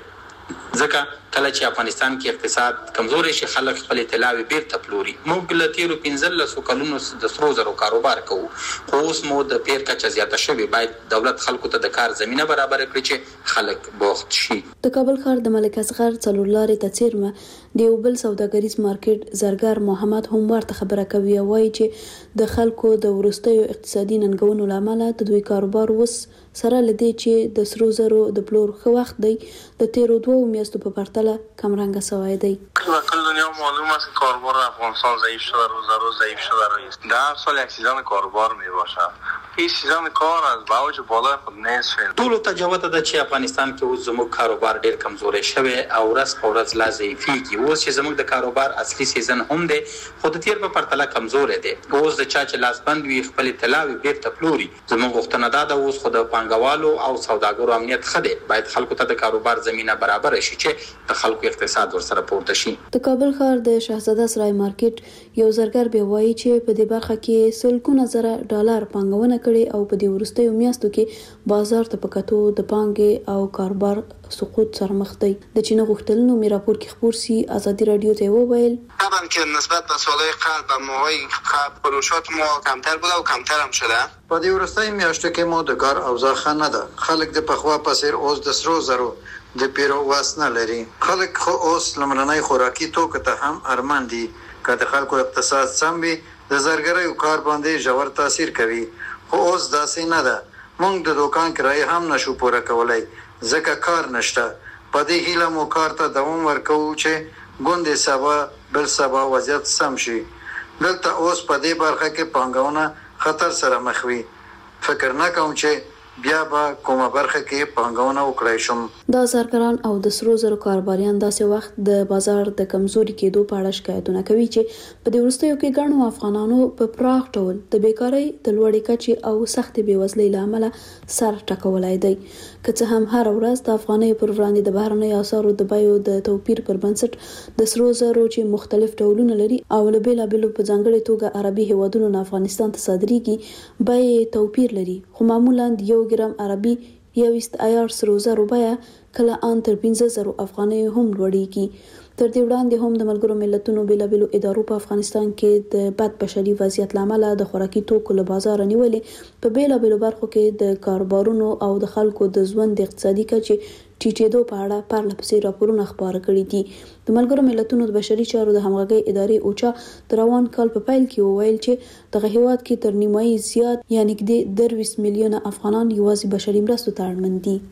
ځکه کله چې افغانستان کې اقتصاد کمزوري شي خلک خپل طلاوې بیرته پلوري. موږ له تیرو پنځلسو کلونو د سرو زرو کاروبار کوو خو اوس مو د پیر کچه زیاته شوې. باید دولت خلکو ته د کار زمينه برابر کړي چې خلک بوخت شي. د کابل ښار د ملک اصغر څلور لارې ته څیرمه د یو بل سوداګریز مارکیټ زرګر محمد هم ورته خبره کوي او وایي چې د خلکو د ورستیو اقتصادي ننګونو لامل د دوی کاروبار وس سره لدی چې د سرو زرو د پلور خو وخت دی د تیرو دوه میاشتو په پرتله کم رنګ شوی دی. کل دنیا معلوم است که کاروبار افغانستان ضعیف شده، روز روز ضعیف شده است. در سال یک سیزن کاروبار می باشد. این سیزن کار از به اوج بالای خود نصف. ټول تجربه ده چې افغانستان کې اوس زموږ کاروبار ډیر کمزوري شوی او ورځ په ورځ لا ضعیفیږي. اوس چې زموږ د کاروبار اصلي سیزن هم دی خو د تیر په پرتله کمزوري دی. اوس د چا چې لاس بند وي خپل طلاوې بیرته پلوري. زموږ غوښتنه ده د اوس خو د پانګوالو او سوداګرو امنیت خده باید خلکو ته د کاروبار زمينه برابر شي چې د خلکو اقتصاد ورسره پورته شي. د کابل ښار د شاهزاده سرای مارکیټ یو زرګر به وایي چې په دې برخه کې سلګونه زره ډالر پانګونه کړي او په دې وروستیو میاشتو کې بازار ته پکاتو د پانګې او کاروبار سقوط سره مخ دی. د چین غوښتلنو می راپور کې خبر سي ازادي رادیو ته وویل طبعا که نسبت به سالهای قبل و ماهای قبل فروشات ما کمتر بوده و کمتر هم شده. په دې وروستیو میاشتو کې مو د کار اوضاع ښه نه ده. خلک د پخوا په څیر اوس د سرو زرو د پیرو واس نه لري. خلک خو اوس لمړنۍ خوراکي توکو ته هم ارمان دي. که د خلکو اقتصاد سم وي د زرګرۍ کار باندې ژور تاثیر کوي. خو اوس داسې نه ده. موږ د دوکان کرایه هم نشو پوره کولای ځکه کار نشته. په دې هیله مو کار ته دوام ورکوو چې ګوندې سبا بل سبا وضعیت سم شي. دلته اوس په دې برخه کې پانګونه خطر سره مخ وي. فکر نه کوم چې بیا به کومه برخه کې پانګونه وکړای شم. دا زرګران او د سرو زرو کاروباریان داسې وخت د بازار د کمزوري کېدو په اړه شکایتونه کوي چې په دې وروستیو کې ګڼو افغانانو په پراخ ډول د بیکارۍ د لوړې کچې او سختې بېوزلۍ له امله سر ټکولی دی. که څه هم هر ورځ د افغانۍ پر وړاندې د بهرنیو اسعارو د بیو د توپیر پر بنسټ د سرو زرو چې مختلف ډولونه لري او له بېلابېلو په ځانګړې توګه عربي هیوادونو نه افغانستان ته صادریږي بیې توپیر لري. خو معمولا یو ګرام عربي یویست ایار سرو زرو بیه کله ان تر پنځه زره افغانۍ هم لوړیږي. تر دې وړاندې هم د ملګرو ملتونو بېلابېلو ادارو په افغانستان کې د بد بشري وضعیت لامل د خوراکي توکو له بازار نیولې په بېلابېلو برخو کې د کاروبارونو او د خلکو د ژوند اقتصادي کچې ټیټېدو په اړه پرله پسې راپورونه خپاره کړي دي. د ملګرو ملتونو د بشري چارو د همغږۍ ادارې اوچا د روان کال په پیل کې وویل چې دغه هیواد کې تر نیمایي زیات یعنی کې د درویشت میلیونه افغانان یوازې بشري مرستو ته اړمن دي.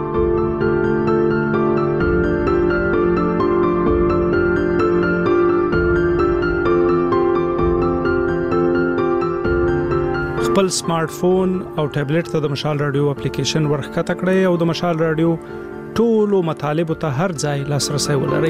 خپل سمارټ فون او ټابلیټ ته د مشال رادیو اپلیکیشن ورخکته کړئ او د مشال رادیو ټولو مطالبه ته هر ځای لاسرسي ولرئ.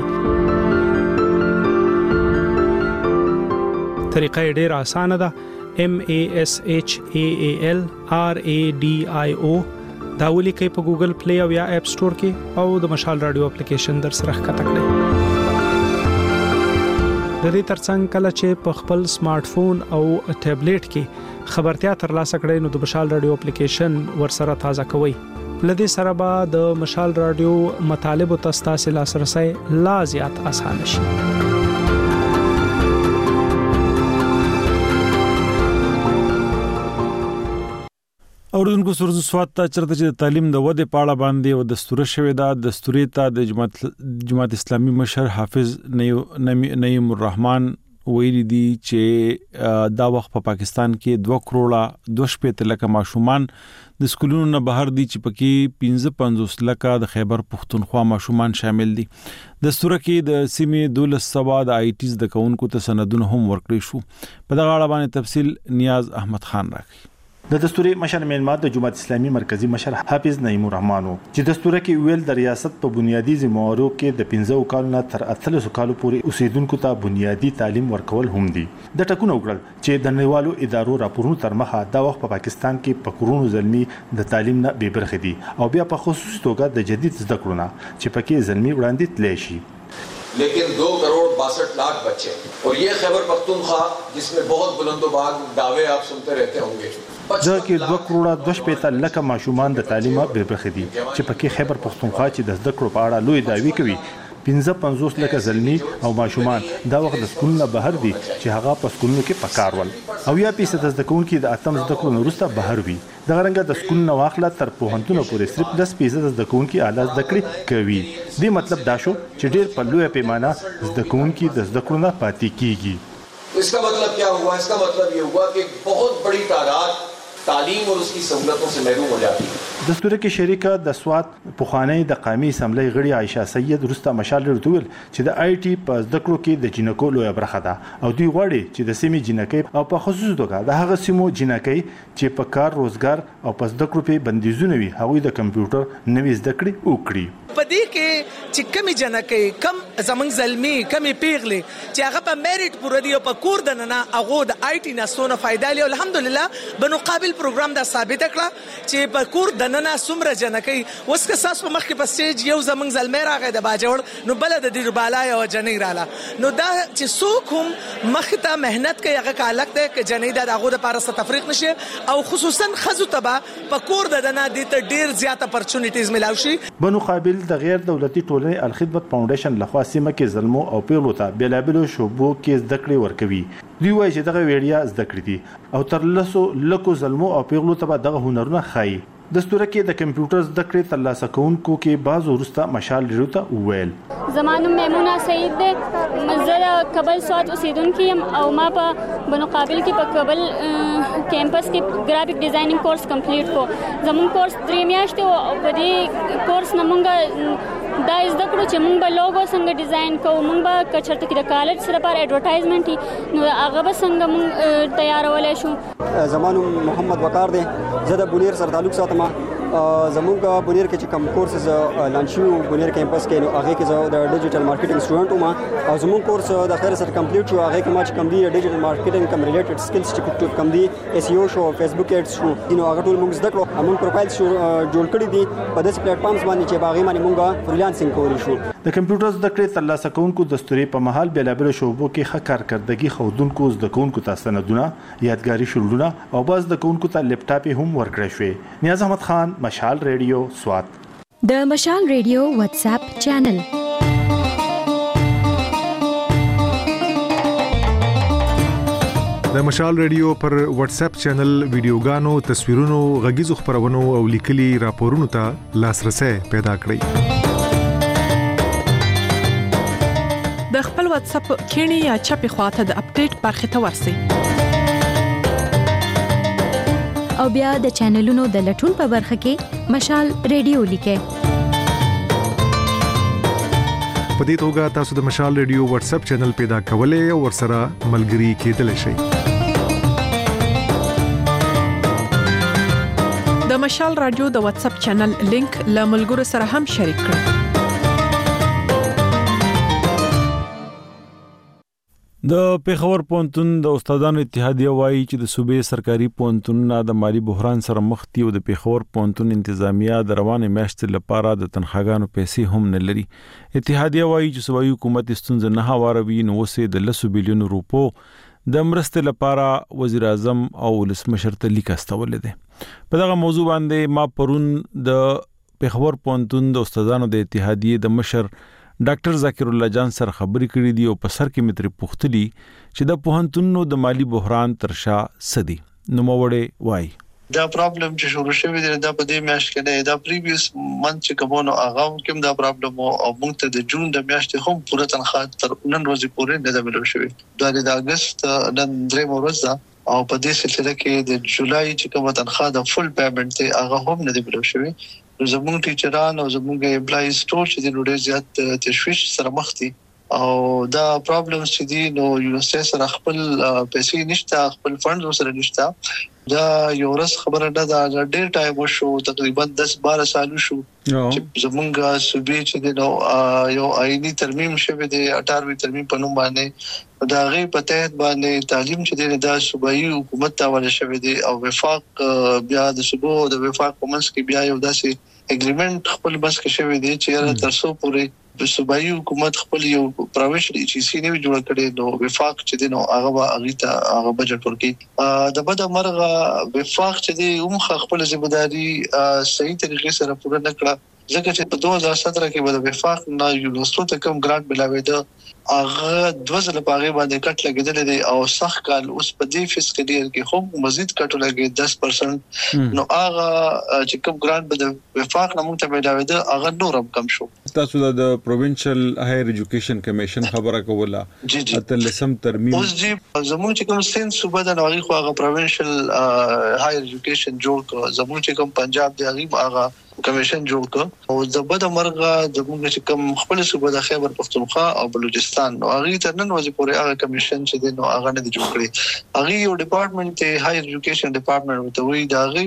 طریقه ډیره اسانه ده. M A S H A A L R A D I O دا ولیکئ په ګوګل پلی او یا اپ سٹور کې او د مشال رادیو اپلیکیشن در سره ښکته کړئ. د دې ترڅنګ کله چې په خپل سمارټ فون او ټابلیټ کې خبرتیا ترلاسه کړئ نو د مشال رادیو اپلیکیشن ورسره تازه کوئ. لدې سره به د مشال رادیو مطالبه تاسو ته لاسرسي لا زیات اسانه شي. اوردونکو سرز سواد ته چرته چې تعلیم د ودې پاړه باندې و دستور شوی دا دستوري ته د جماعت جماعت اسلامي مشر حافظ نعیم الرحمن ویلي دي چې دا وخت په پا پاکستان کې دوه کروڑه دوه شپېته لکه ماشومان د سکولونو نه بهر دي چې پکې پنځه پنځوس لکه د خیبر پختونخوا ماشومان شامل دي. دستور کې د سیمې دولس سوا د آی ټیز د کونکو ته سندونه هم ورکړي شو. په دغه اړه باندې تفصیل نیاز احمد خان راکړي. د دستوري مشر میلمات د جماعت اسلامي مرکزی مشر حافظ نعیم الرحمن چې دستور کې ویل د ریاست په بنیادی ذمہوارو کې د پنځه کالو نه تر اتلس کالو پورې اوسیدونکو ته بنیادی تعلیم ورکول هم دي. د ټکونو وکړل چې د نړیوالو ادارو راپورونو تر مخه دا وخت په پاکستان کې په کورونو زلمی د تعلیم نه بې برخې دي او بیا په خصوصي توګه د جدید زده کړو نه چې پکې زلمی وړاندې تللی شي. लेकिन दो करोड़ बासठ लाख बच्चे और ये खैबर पख्तूनख्वा जिसमें बहुत बुलंदोबाग दावे आप सुनते रहते होंगे دا کې دوه کروڑه دوه شپېته لکه ماشومان د تعلیم بې برخې دي چې پکې خیبر پختونخوا چې د زده کړو په اړه لوی دعوی کوي. پنځه پنځوس لکه زلمی او ماشومان دا وخت د سکولونو بهر دي چې هغه په سکولونو کې پکار ول او یا پیسې د زده کوونکو د اتم زده کړو وروسته بهر وي. د غرنګ د سکولونو واخله تر پوهنتونو پورې صرف دس فیصد زده کوونکو اعلی زده کړې کوي. دې مطلب دا شو چې ډېر په لوی پیمانه زده کوونکو د زده کړو نه پاتې کیږي. इसका मतलब क्या हुआ? इसका मतलब ये हुआ कि बहुत बड़ी तादाद تعلیم और उसकी सहूलतों से महरूम हो जाती है. دستور کې شریکه د سواد پوخانی د قومي اسمبلی غړي عائشه سید رستا مشال رتول چې د آی ټي په زده کړو کې د جنکو لوی برخه ده او دوی غواړي چې د سیمې جنکې او په خصوصي توګه د هغه سیمو جنکې چې په کار روزګار او په زده کړو په بندیزونه وي هغوی د کمپیوټر نوې زده کړې وکړي. پدې کې چې کمی جنکې کم زمنګ زلمی کمی پیغلې چې هغه په میریټ پوره دی او په کور دننه هغه د آی ټي نسونه فائدہ لري. الحمدلله بنقابل پروګرام دا ثابت کړه چې په کور دننه سمره جنکې وس که ساس په مخ کې په سټیج یو زمنګ زلمی راغی د باجوړ نو بل د دې بالا یو جنې رااله نو دا چې څوک هم مخ ته مهنت کوي هغه کالک ده چې جنې د هغه د پاره تفریق نشي او خصوصا خزو تبا په کور دننه د ته ډیر زیات اپورتونټیز ملاوي شي. بنقابل د غیر دولتي ټولنې الخدمت فاونډیشن لخوا سیمه کې ظلمو او پیغلو ته بلابلو شوبو کې زده کړې ورکوي. دوی وایي چې دغه ویډیا زده کړې دي او تر لسو لکو ظلمو او پیغلو ته دغه هنرونه ښایي. دستور کې د کمپیوټر زده کړې ترلاسه کوونکو کې بعض ورسته مشال لري ته وویل. زمانو میمونه سعید ده زه کابل سواد اوسیدونکو یم او ما په بنقابل کې په کابل کیمپس کې ګرافیک ډیزاینینګ کورس کمپلیټ کو. زمون کورس درې میاشتې او په دې کورس نه مونږ دا زده کړو چې مونږ به لوګو څنګه ډیزاین کوو مونږ به کچرته کې د کالج سره پر اډورټایزمنت نو هغه به څنګه مونږ تیارولای شو. زمانو محمد وقار دی زه د بونیر سره تعلق ساتم. زموږ بونیر کې چې کوم کورسز لانچ شو بونیر کیمپس کې نو هغه کې زه د ډیجیټل مارکیټینګ سټوډنټ وم او زموږ کورس د خیر سره کمپلیټ شو. هغه کې ما چې کوم دی ډیجیټل مارکیټینګ کوم ریلیټډ سکلز چې کوم دی اس ای او شو فیسبوک ایډز شو نو هغه ټول موږ زده کړو. موږ پروفایل شو جوړ کړی دي په داسې پلیټ فارمز باندې چې باغې باندې موږ فریلانسینګ کولی شو. د کمپیوټر زده کړې ترلاسه کوونکو دستوري په محل بلابل شوبو کې ښه کارکردګي ښودونکو زده کوونکو ته سندونه یادګاري شولونه او باز د کوونکو ته لیپټاپ هم ورکړی شوی. نیاز احمد خان مشال ریډیو سوات. د مشال ریډیو واتس اپ چینل د مشال ریډیو پر واتس اپ چینل ویډیوګانو تصویرونو غږیزو خبرونو او لیکلي راپورونو ته لاسرسي پیدا کړئ. د خپل واتس اپ کینی یا چپی خواته د اپډیټ برخه ته ورسئ او بیا د چینلونو د لټون په برخه کې مشال ریډیو لیکئ. په دې توګه تاسو د مشال ریډیو واتس اپ چینل پیدا کولای او ورسره ملګري کېدلی شئ. د مشال رادیو د واتس اپ چینل لینک له ملګرو سره هم شریک کړئ. د پیښور پوهنتون د استادانو اتحادیه وایي چې د صوبې سرکاري پوهنتونونه د مالی بحران سره مخ دي او د پیښور پوهنتون انتظامیه د روانې میاشتې لپاره د تنخواګانو پیسې هم نه لري. اتحادیه وایي چې صوبایي حکومت ستونزې نه هواروي نو اوس د لسو بیلیونو روپو د مرستې لپاره وزیر اعظم او ولسمشر ته لیک استولې ده. په دغه موضوع باندې ما پرون د پیښور پوهنتون د استادانو د اتحادیه د مشر ډاکټر ذکر الله جان سره خبرې کړې دي او په سر کې متر پوښتلي چې د پوهنتونونو د مالی بحران تر شا سدي. نو موړې وای دا پرابلم چې شروع شوی دی دا په دې میاشت کې نه دا پریویس منث چې کومو هغه کوم دا پرابلم او موږ ته د جون د میاشتې هم پوره تنخواه تر نن ورځې پورې نه ده ملو شوی دا د اگست نن درې ورځې او په دې سلسله کې د جولای چې کومه تنخواه د فل پیمنٹ ته هغه هم نه دی ملو شوی زموږ ټیچران او زموږ امپلایز ټول چې د ډېر زیات تشویش سره مخ دي او دا پرابلم چې دي نو یونیورسيټي سره خپل پیسې نشته خپل فند سره نشته دا یو ورځ خبره ده دا ډېر ټایم وشو تقریبا دس بارہ سال شو چې زمونږ صوبې چې د نو یو آئینی ترمیم شوه د اٹھارہویں ترمیم په نوم باندې دا غي په تحت باندې تعلیم چې د صوبایي حکومت ته ول شوه دي او وفاق بیا د صوبو د وفاق په منځ کې بیا یو داسې اګریمنت خپل بس کې شوه دي چې تر څو پورې د صوبایي حکومت خپل یو پروینشل ایجنسی نه جوړ کړي نو وفاق چې د نو هغه هغه ته هغه بجټ ورکړي د بده مرغه وفاق چې د عمر خپل ځمېداري صحیح طریقې سره پوره نکړه ځکه چې په دوه هزار ساتره کې د وفاق نه یونیورسيټي ته کوم ګرانټ ملاوي ده هغه دوه ځله پاغه باندې کټ لګیدل دي او صح کال اوس په دې فسکل ایئر کې هم مزید کټ لګي دس پرسنټ نو هغه چې کوم ګرانټ به وفاق نه مونږ ته ملاوي ده هغه نورم کم شو تاسو د پروینشل هایر ایجوکیشن کمیشن خبره کوله اتل سم ترمیم اوس جی زموږ چې کوم سین صوبه د نوغي خو هغه پروینشل هایر ایجوکیشن جوړ کړ زموږ چې کوم پنجاب دی هغه کمیشن جوړ کړ او زبده مرغه زموږ چې کوم خپل صوبه د خیبر پختونخوا او بلوچستان نو هغه تر نن ورځې پورې هغه کمیشن چې د نو هغه نه جوړ کړی هغه یو ډپارټمنټ ته هایر ایجوکیشن ډپارټمنټ ته وی دا غي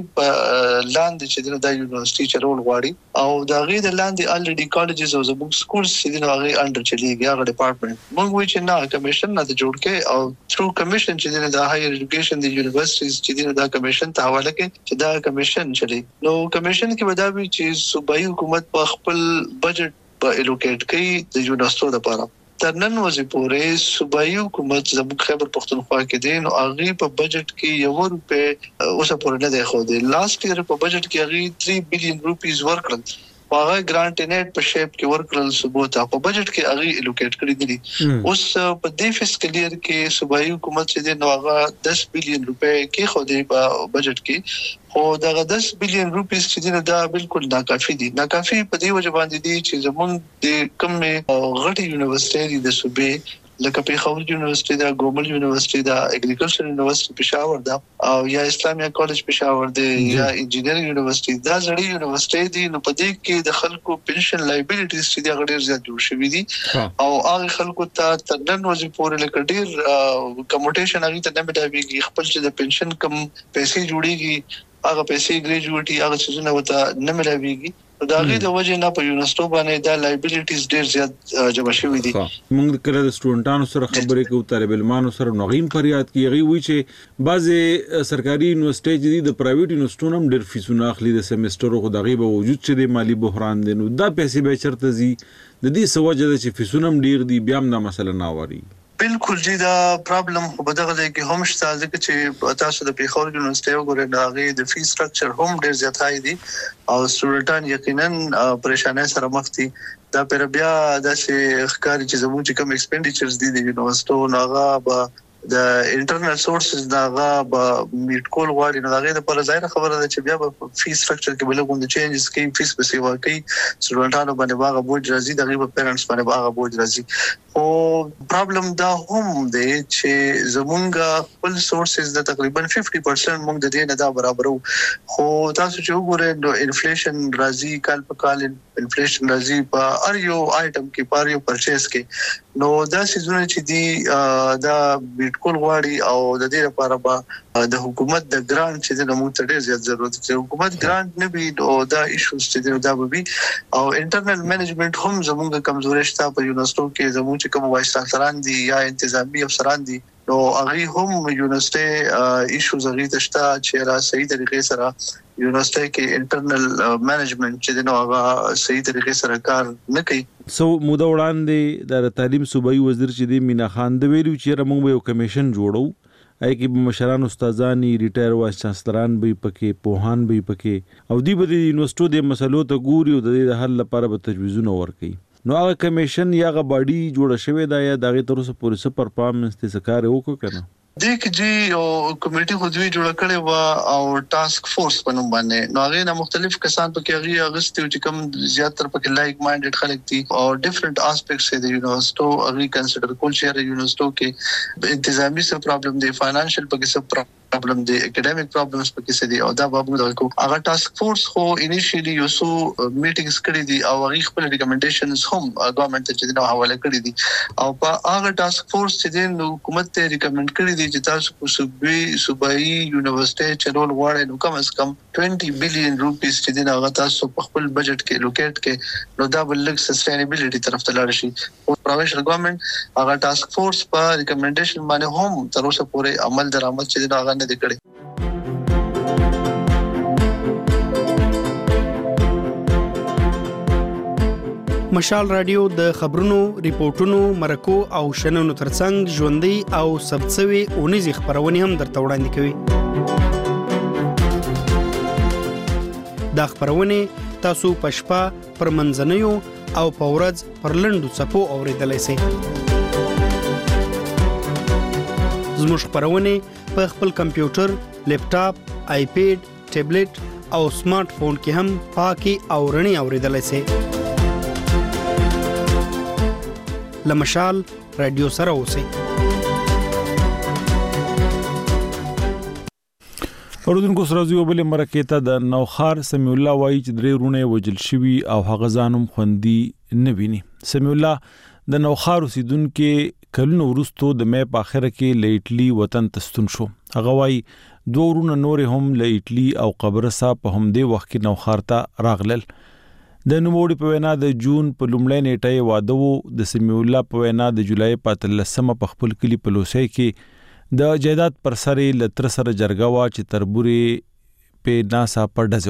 لاندې چې د یونیورسيټي چرول غواړي او دا غي د لاندې الریډي کالجز او زموږ سکولز چې د هغه انډر چلیږي هغه ډپارټمنټ موږ وی چې نه کمیشن نه جوړ کړي او ثرو کمیشن چې د هایر ایجوکیشن د یونیورسيټیز چې د کمیشن ته حواله کړي چې دا کمیشن چلی نو کمیشن کې ودا چې صوبایي حکومت په خپل بجټ په الوکیټ کوي د یونیورسيټو لپاره تر نن ورځې پورې صوبایي حکومت زموږ خیبر پختونخوا کې دی نو هغه په بجټ کې یو روپے اوسه پورې نه دی خو دی لاست ایئر په بجټ کې هغه تین بلین روپیز ورکړل هغه ګرانټ نیټ په شیپ کې ورکړل صوبو ته په بجټ کې هغه الوکیټ کړی دي اوس په دې فسکل ایئر کې صوبایي حکومت چې دی نو هغه دس بلین روپے کې خو دی په بجټ کې او دا دس بلین روپیز چې دا بالکل ناکافي دي ناکافي په دې وجه باندې دي چې زمونږ د کوم غټي یونیورسيټي د صوبې لکه پیښور یونیورسيټي دا ګومل یونیورسيټي دا اګریکلچر یونیورسيټي پېښور دا او یا اسلامي کالج پېښور دی یا انجینرینګ یونیورسيټي دا ځړې یونیورسيټي دي نو په دې کې د خلکو پنشن لایبیلیټیز چې دا ډېر زیات جوړ شوی دي او هغه خلکو ته تر نن ورځې پورې لکه ډېر کموټیشن هغه ته نه مټاويږي خپل چې د پنشن کم پیسې جوړيږي هغه پیسې ګریجویټي هغه څه نه وته نه ملاويږي دا غي د وجه نه په یونیورسيټو باندې دا لایبیلیټیز ډېر زیات جمع شوی دي موږ کله د سټوډنټانو سره خبرې کوو طالب علمانو سره نوغیم فریاد کیږي وی چې بعضي سرکاري یونیورسيټي دي د پرایویټ یونیورسيټونو هم ډېر فیسونه اخلي د سیمستر خو دغه به وجود چې د مالی بحران دي نو دا پیسې به چرته زی د دې سوجه چې فیسونه هم ډېر دي بیا هم دا مسله نه واري بالکل جی دا پرابلم خو به دغه ځای کې هم شته ځکه چې تاسو د پیښور یونیورسيټي وګورئ دا غي د فی سټرکچر هم ډیر زیات هاي دي او سټوډنټان یقینا پریشانه سره مخ دي دا پر بیا د ښکاری چې زموږ کوم ایکسپینډیچرز دي د یونیورسيټو ناغه به د انټرنل سورسز داغه به میټ کول غواړي نو داغه د پر ځای خبره ده چې بیا په فی سټرکچر کې بل کوم د چینجز کې فیس به سیوا کوي سټوډنټانو باندې باغه بوج راځي دغه په پیرنټس باندې باغه بوج راځي او پرابلم دا هم دی چې زمونږ خپل سورسز د تقریبا پنځه پرسنټ موږ د دې نه دا برابرو خو تاسو چې وګورئ نو انفلیشن راځي کال په کال انفلیشن راځي په هر یو آیټم کې په هر یو پرچیز کې نو دا سيزونه چې دی دا بیٹکول غواړي او د دې لپاره به د حکومت د ګرانټ چې د موږ ته ډېر زیات ضرورت دی حکومت ګرانټ نه وي او دا ایشوز چې دا به وي او انټرنل منیجمنت هم زموږ کمزوري شته په یونیورسيټو کې زموږ کوم وایس چانسلران دي یا انتظامی افسران دي نو هغه هم یونیورسيټي ایشوز هغه تشته چې را صحیح طریقې سره یونیورسيټي کې انټرنل منیجمنت چې نو هغه صحیح طریقې سره کار نه کوي سو موده وړاندې د تعلیم صوبایي وزیر چې دی مینا خان د ویلو چې موږ یو کمیشن جوړو اې کې مشران استادانی ریټایر وایس چانسلران به پکې پوهان به پکې او دی به د یونیورسيټو د مسلو ته ګوري او د دې حل لپاره به تجویزونه ورکړي نو هغه کمیشن یا غ باډي جوړ شوی دا یا دغه تر اوسه پورې څه پرفارمنس ته سکار وکړ کنه د کې جی او کمیټي خو دوی جوړ کړي و او ټاسک فورس په نوم باندې نو هغه نه مختلف کسان پکې هغه اغستې چې کوم زیاتره پکې لایک مایندډ خلک دي او ډیفرنٹ اسپیکټس دي یونیورسيټو هغه کنسیډر کول شي یونیورسيټو کې انتظامی څه پرابلم دي فاینانشل پکې څه پرابلم دي اکیډمیک پرابلمز پکې څه دي او دا بابو دغه هغه ټاسک فورس خو انیشلی یو سو میټینګز کړي دي او هغه خپل ریکمنډیشنز هم ګورنمنت ته د حواله کړي دي او په هغه ټاسک فورس چې د حکومت ته ریکمنډ کړي دي چې تاسو په صوبې صوبایي یونیورسيټي چلول غواړئ نو کم از کم بیس بلین روپیس چې د هغه تاسو په خپل بجټ کې لوکیټ کې نو دا بل لګ سسټینبিলিټي طرف ته لاړ شي او پروینشل ګورنمنت هغه ټاسک فورس په ریکمنډیشن باندې هم تر اوسه پورې عمل درآمد چې دا غنه دي کړی. مشال رادیو د خبرونو، ریپورتونو، مرکو او شننو ترڅنګ ژوندۍ او سبڅوي اونیزي خبرونه هم درته وړاندې کوي. دا خبرونه تاسو په شپه پر منځنیو او په ورځ پر لنډو صفو اوریدلای شئ. زموږ خبرونه په خپل کمپیوټر، لیپټاپ، آیپیډ، ټابلیټ او سمارټ فون کې هم پاکي او رڼي اوریدلای شئ. لمشال رادیو سره اوسئ. اوردونکو سره یو بل مرکه ته د نوخار سمیع الله وایي چې درې رونه وجل شوی او هغه ځانم خوندي نه ویني. سمیع الله د نوخار اوسیدونکو کلونو وروسته د مې په اخره کې لیټلی وطن تستون شو. هغه وایي دوه رونه نور هم لیټلی او قبرصه په همدې وخت کې نوخار ته راغلل. د نوموړي په وینا د جون په لومړۍ نیټه واده وو. د سمیع الله په وینا د جولای په اتلسمه په خپل کلی په لوسی کې د جیدات پر سره لتر سره جرګه وا چې تربوري په ناسا پر ډزه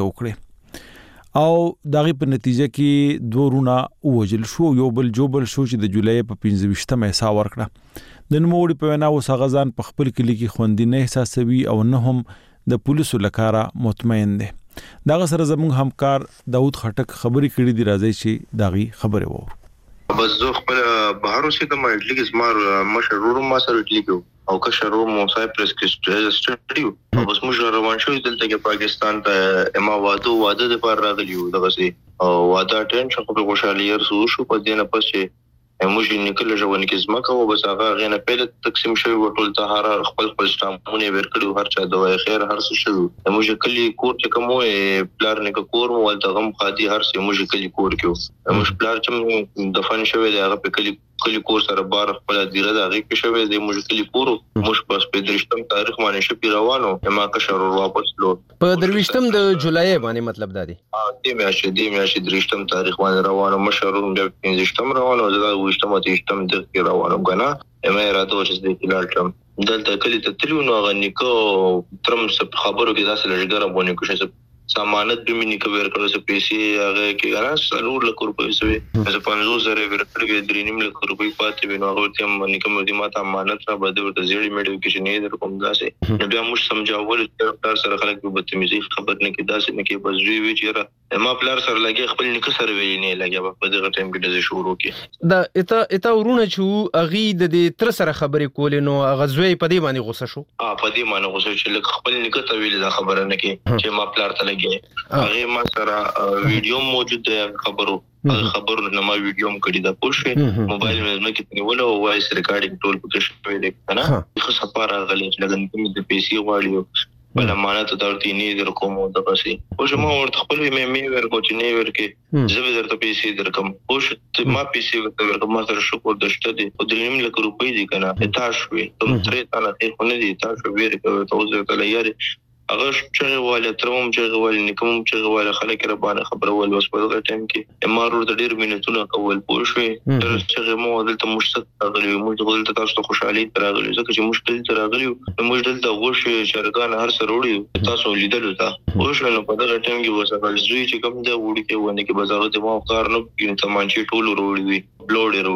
وکړي او دغه په نتیجه کې دوه رونه وجل شو. یو بل جوبل شو چې د جولای په پنځه ویشتمه حساب ورکړه. د نوموړي په وینا وسغزان په خپل کلی کې خوندي نه احساسوي او نه هم د پولیسو لکاره مطمئن دي. داغه سره زموږ همکار داوود خټک خبري کړي دی راځي چې داغي خبره وو. بس زه خپل بهر اوسې د ما اټلی کې زمار مشرور ما سره اټلی کې او که شرو مو سایپرس کې سټډیو او بس موږ روان شو دلته کې پاکستان ته اما واده واده د پر راغلیو دغه سي او واده ټین شو په خوشالي رسو شو په دینه پسې موږ نکله ژوند کې زما کوو بس هغه غنه پیله تقسیم شوی ټول ته هر خپل خپل سټامونه ورکړو هر چا دوه خیر هر څه شو موږ کلی کور چې کومه پلان نه کور مو ولته غم قادي هر څه موږ کلی کور کې موږ پلان چې دفن شوی دی هغه په کلی کلی کور سره بار خپل دیره دا غي کې شوی دی موږ کلی کور موږ بس په درشتم تاریخ باندې شپې روانو اما که شرور واپس لو په درشتم د جولای باندې مطلب دا دی ا دې میاشتې دې میاشتې درشتم تاریخ باندې روانو مشرور د پنځشتم روانو دا وشتم تیشتم د روانو غنا اما راته چې د کلالټم دلته کلی ته تلو نو غنیکو ترم خبرو کې داسې لږه باندې کوشش سامانت به مې نکوي کړو چې پیسې هغه کې غواړم څلور لک روپۍ سوي چې پنځوس زره ورکړي درې نیم لک روپۍ پاتې وینو هغه ته مې کوم دي ماته امانت را بده ورته زیړی میډیو کې نه در کوم داسې نو بیا موږ سمجاول چې تر سره خلک به بدتمیزي خبر نه کې داسې نه کې بس وی وی چیرې ما پلار سره لګي خپل نک سره وی نه لګي په دغه ټایم کې د شروع کې دا اته اته ورونه چې اغي د دې تر سره خبرې کولې نو غزوی په دې باندې غوسه شو اه په دې باندې غوسه چې لک خپل نک ته ویل دا خبره نه کې چې ما پلار ته هغه ما سره ویډیو موجود دی خبرو خبرو نه ما ویډیو هم کړی دا پوښې موبایل مې نه کې ولو وایس ریکارډینګ ټول پکې شوی دی کنه خو سپاره غلې لګن کې د پیسې واړیو بل امانت درته نه در کوم د بسي او چې ما ورته خپل مې مې ورکو چې نه ورکې زه به درته پیسې درکم او چې ما پیسې ورته ورکم ما سره شکر دشته دي او د نیم لک روپۍ دي کنه تاسو وي تم ترې تعالی خو نه دي تاسو ویری کوي تاسو ته لایاري هغه چې واله ترمم چې واله نکوم چې واله خلک را باندې خبر ول اوس په دغه ټیم کې امارو د ډیر مینټونو کول پوښوي تر چې مو دلته مشتت غلي موږ دلته تاسو ته خوشحالي راغلي ځکه چې مشکل تر راغلي موږ دلته غوښه شرکان هر سره وړي تاسو لیدل تا خوښ نو په دغه ټیم کې وسه زوی چې کوم دا وړي کې ونه کې بازار ته مو کار نه کین تمانچې ټول وروړي بلوډ وروړي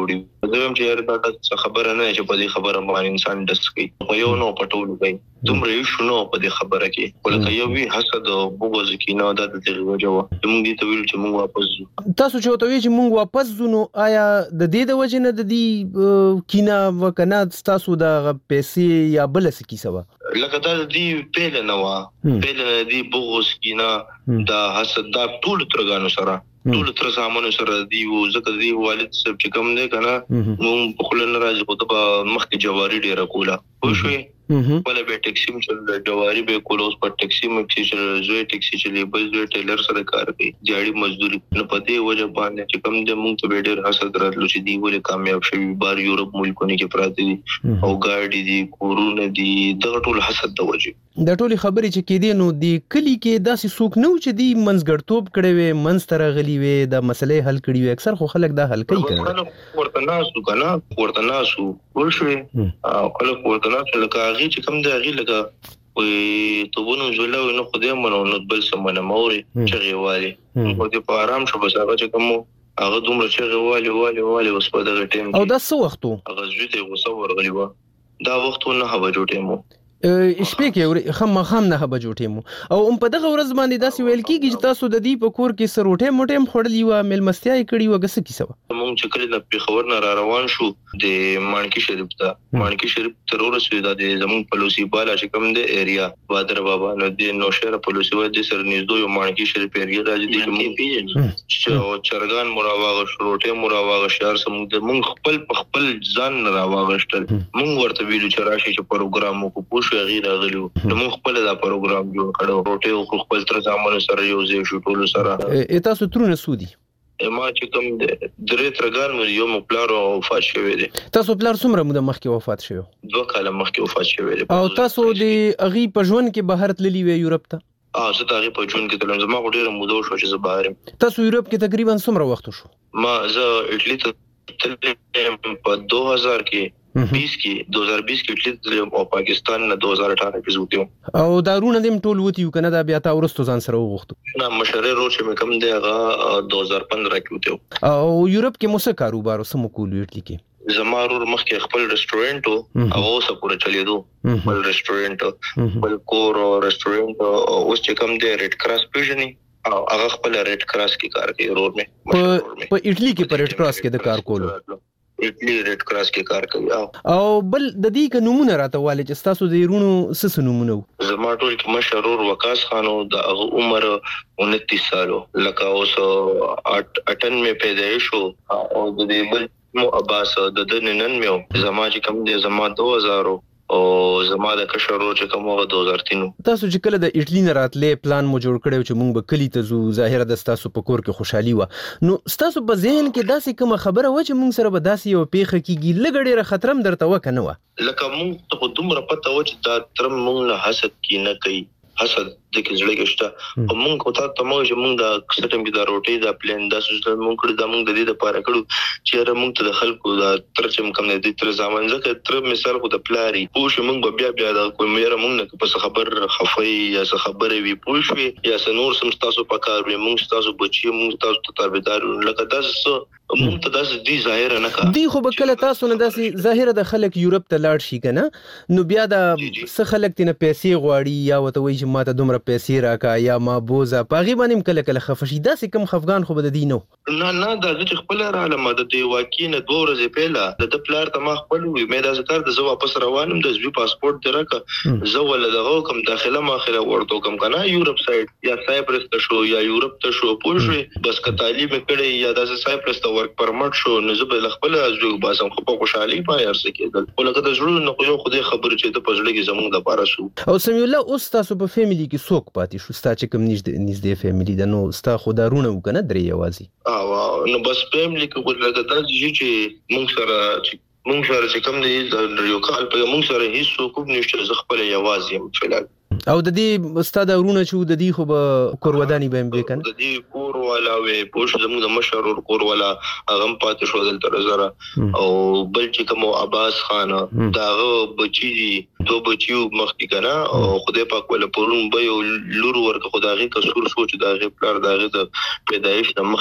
زه هم چې دا څه خبره نه چې په دې خبره باندې انسان دس کوي خو یو نو پټول کوي دومره یو شنو په دې خبره کې ولکه یو وی حسد او بغض کې نه د دې وجه و موږ دې ته ویل چې موږ واپس ځو تاسو چې وتوی چې موږ واپس ځو نو آیا د دې د وجه نه د دې کینا وکنه تاسو د پیسې یا بل څه کیسه و لکه دا دې پیل نه و پیل نه دې بغض کې نه د حسد دا ټول ترګانو سره ټول تر سامانو سره دی او زکه دی والد صاحب چې کوم دی کنه مونږ په خلل راځي په دغه مخکې جواری ډیره کوله خو شوي ولا به ټیکسي چې جواری به کولوس په ټیکسي مکسي چې زوی ټیکسي چې بل زوی ټیلر سره کار کوي جاړي مزدوري نه پدې وجه باندې چې کوم دی مونږ ته ډیر حسد راتلو چې دی ولې کامیاب شوی بار یورپ ملکونو کې پراته دي او ګاډي دي کورونه دي دغه ټول حسد د وجه د ټولي خبرې چې کې دي نو دی کلی کې داسې څوک نو چې دی منځګړتوب کړي وي منځ ترغلي وي د مسلې حل کړي وي اکثر خو خلک دا حل کوي کنه ورته ناسو کنه ورته ناسو ورشوي او خلک ورته ناسو لکه هغه چې کوم دی هغه لکه وي توبونو زولو نو خدای منو نو بل سمنه موري چې غوالي خو دې په آرام شو بس هغه چې کوم هغه دومره چې غوالي والي والي اوس په دغه ټیم او دا څه وختو هغه زوی غوسه ورغلی و دا وختونه هوا جوړې مو شپې کې خام خام نه به جوړې مو او ام په دغه ورځ باندې داسې ویل کیږي چې تاسو د دې په کور کې سروټه موټه خړلې و ملمستیا یې کړی و غس کیسه مونږ چې کله د پیښور نه را روان شو د مانکی شریف ته مانکی شریف تر ورسېد د زمون پلوسی بالا چې کوم د ایریا بادر بابا نو د نوشهر پلوسی و د سر نږدې یو مانکی شریف ایریا راځي د مونږ چرګان مراواغه شروټه مراواغه شهر سم د مونږ خپل خپل ځان راواغشتل مونږ ورته ویلو چې راشي چې پروګرام کو غیر غلو نو موږ خپل دا پروګرام جوړ کړو روټي او خپل تر ځامن سره یو ځای شو ټول سره تاسو ترونه سودی ما چې کوم درې ترګان مې یو مپلار او وفات شوی دی تاسو پلار څومره موده مخکې وفات شوی دوه کاله مخکې وفات شوی دی او تاسو د اغي په ژوند کې بهر تللی وی یورپ ته اه زه دا په جون کې تلم زما ډیره موده شو چې زه بهر تاسو یورپ کې تقریبا څومره وخت شو ما زه اټلی ته تلم په دو هزار کې बीस की दो हज़ार बीस की इटली او پاکستان نه دو هزار अठारह کې زوتیو او دارونه دیم ټول وتی کنه دا بیا تا ورستو ځان سره وغوښتو نه مشره رو چې مې کم دی هغه دو هزار پندرہ کې وتیو او یورپ کې موسه کاروبار سم کول اټلی کې زمارور مخکې خپل ریسټورانټ او اوسه پوره چلیدو خپل ریسټورانټ خپل کور او ریسټورانټ اوس چې کم دی ریډ کراس پیژني او هغه خپل ریډ کراس کې کار کوي روډ مې په اټلی کې په ریډ کراس کې د کار کولو اټلی ریډ کراس کې کار کوي او بل د دې ک نمونه راته والي چې تاسو د یرونو سس نمونه زما ټول کې مشرور وقاص خانو د عمر انتیس سالو لکه اوس اټن مې پیدایش شو او د دې بل مو عباس د دننن مې زما چې کوم دی زما دو هزار او زما د کشرو چې کوم هغه دو هزار تین تاسو چې کله د اټلی نه راتلې پلان مو جوړ کړو چې مونږ به کلی ته زو ظاهر د تاسو په کور کې خوشحالي و نو تاسو په ذهن کې داسې کوم خبره و چې مونږ سره به داسې یو پیخه کیږي لګړې خطرم درته وکنه و لکه مونږ ته دومره پته و چې دا ترم مونږ نه حسد کی نه کوي حسد د کې زړه کېشته او مونږ کو ته تمو چې مونږ د سټم کې دا روټي دا پلان دا سوچل مونږ کړی دا مونږ د دې لپاره کړو چې را مونږ ته د خلکو دا ترچم کم نه دي تر ځامن ځکه تر مثال خو د پلاری پوه مونږ بیا بیا دا کوم یې مونږ نه په خبر خفي یا څه خبره وی پوه شو یا سنور سم تاسو په کار وي مونږ تاسو بچي مونږ تاسو ته تابعدار لکه تاسو مونږ ته داس دي ظاهر نه کا دی خو بکله تاسو نه داسې ظاهر د خلک یورپ ته لاړ شي کنه نو بیا دا څه خلک تنه پیسې غواړي یا وته وی چې ماته دومره پیسې راکا یا ما بوزا پاغي باندې کله کله خفشي داسې کم خفغان خو بد دینو نه نه دا چې خپل را علامه د دی واکینه دوه ورځې پهلا د پلار ته ما خپل وی مې دا ذکر د زو واپس روانم د زوی پاسپورت درکه زو ول دغه کوم داخله ماخله ورته کوم کنه یورپ سایډ یا سایپرس ته شو یا یورپ ته شو پوښوي بس که تعلیم کړي یا د سایپرس ته ورک پرمټ شو نو زه به خپل ازو باسم خو په خوشحالي پای ارسه کېدل ولکه د زړه نو خو خدای خبر چې د پزړه کې زمونږ د پاره شو او سمي الله اوس تاسو په فیملی کې څوک پاتې شو ستا چې کوم نږدې نږدې فیملی ده نو ستا خدارونه وکنه درې یوازي او نو بس فیملی کې ورلګه دا چې مونږ سره چې مونږ سره چې کوم دی یو کال په مونږ سره هیڅ څوک نشته زه خپل یوازې يم فلال او د دې استاد ورونه چې د دې خو به کور ودانی به هم وکنه د دې کور والا وې پوښ زموږ د مشرور کور والا هغه پاتې شو دلته زره او بل چې کوم عباس خان داغه بچی دو بچیو مخکې کنه او خدای پاک ولا پرون به یو لور ورکه خدای کسور سوچ داغه پلار داغه د پیدایش د مخکې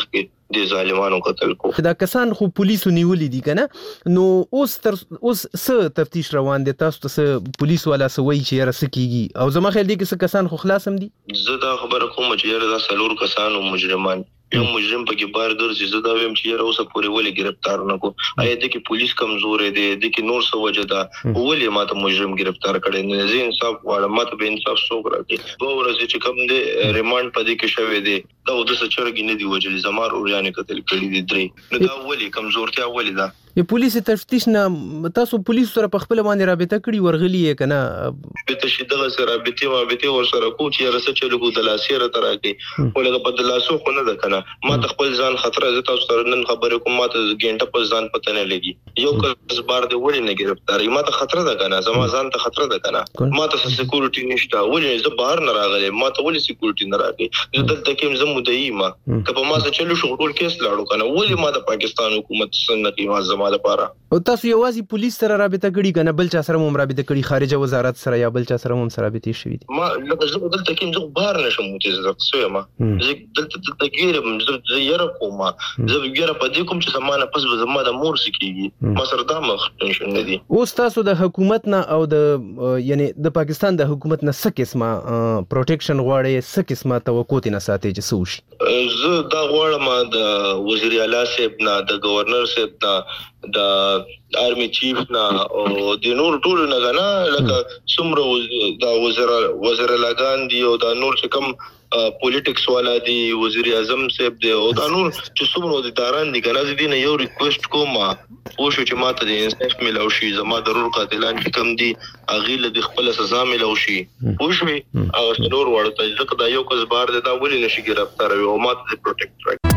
د ظالمانو قتل کو. دا کسان خو پولیسو نیولې دي کنه، نو اوس تر اوس څه تفتیش روان دي؟ تاسو ته پولیس والا سوي چې را سکیږي او زما خیال دي چې کسان خو خلاص هم دي. زه دا خبره کوم چې دا سلور کسانو مجرمان یو مجرم پکې بار ګرځي، زه دا ویم چې یاره اوسه پورې ولې گرفتار نه کو؟ آیا د کې پولیس کمزور دی، د کې نور څه وجه ده؟ ولې ماته مجرم گرفتار کړي نه؟ زه انصاف غواړم، ماته به انصاف څوک راکړي؟ دوه ورځې چې کوم دی ریمانډ پدې کې شوی دی، دا د څه چرګ نه دی وجلې، زمار اوریانې قتل کړي دي درې، نو دا ولې کمزورتیا ولې ده؟ ی پولیس تفتیش نه تاسو پولیس سره په خپل باندې رابطه کړی ورغلی یې کنه؟ به تشدد سره رابطه ما به ور سره کو چې رسې چلو کو د لاسیره تراکي ولګه په دلاسو خو نه ده کنه. ما ته خپل ځان خطر زه تاسو سره نن خبرې کوم، ما ته ګنټه په ځان پته نه لګي یو کس بار دی ولې نه گرفتار؟ ما ته خطر ده کنه، زما ځان ته خطر ده کنه، ما ته سکیورټي نشته، ولې زه بهر نه راغلی؟ ما ته ولې سکیورټي نه راغی؟ زه دلته کې زه مدعي ما کبه ما څه چلو شو ټول کیس لاړو کنه، ولې ما د پاکستان حکومت څنګه کې ما زما لپاره؟ او تاسو یوازې پولیس سره رابطه کړی کنه، بل چا سره هم رابطه کړی؟ خارجه وزارت سره یا بل چا سره هم سره رابطه شوی دي؟ ما لکه زه دلته کې زه بهر نشم چې زه تاسو ما زه دلته دلته ګیرم، زه یره کوم، زه ګیره په دې کوم چې زمانه پس به زما د مور سکیږي، ما سره دا مخ ټینشن نه دي. اوس تاسو د حکومت نه او د یعنی د پاکستان د حکومت نه څه قسمه پروټیکشن غواړي، څه قسمه توقع نه ساتي چې څه وشي؟ زه دا غواړم د وزیر اعلی صاحب نه، د گورنر صاحب نه، د آرمی چیف نه او د نور ټول نه غنا لکه څومره د وزیر وزیر لاګان دی او د نور چې کوم پولیټکس والا دی، وزیر اعظم صاحب دی او د نور چې څومره د داران دي کنه، زه دې نه یو ریکوست کوم او شو چې ماته د انصاف ملو شي، زما ضرور قاتلان چې کم دي اغیله د خپل سزا ملو شي، او شوي او نور ورته ځکه دا یو کس بار دی دا ولې نشي گرفتار او ماته د پروټیکټ راک.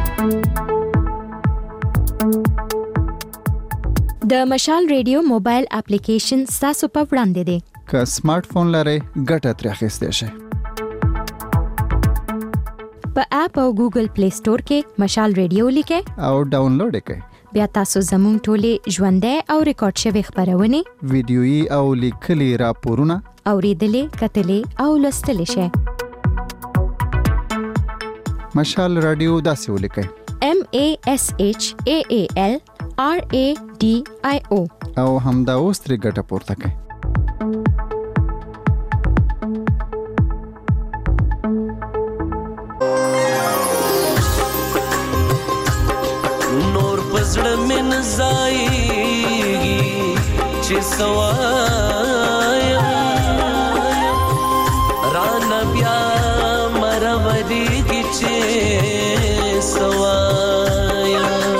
د مشال ریډیو موبایل اپلیکیشن تاسو په وړاندې دی که سمارټ فون لرئ ګټه ترې اخیستی شئ. په اپ او ګوګل پلی سٹور کې مشال ریډیو لیکئ او ډاونلوډ کړئ. بیا تاسو زموږ ټولې ژوندۍ او ریکارډ شوي خبرونه، ویډیويي او لیکلي راپورونه اوریدلې، کتلې او لوستلې شئ. مشال رادیو داسې ولیکئ: M A S H A A L R A D I O او همدا اوس ترې ګټه پورته کړئ. نور پزړه من زایږي چې سوایا ران بیا مرودي چې سوایا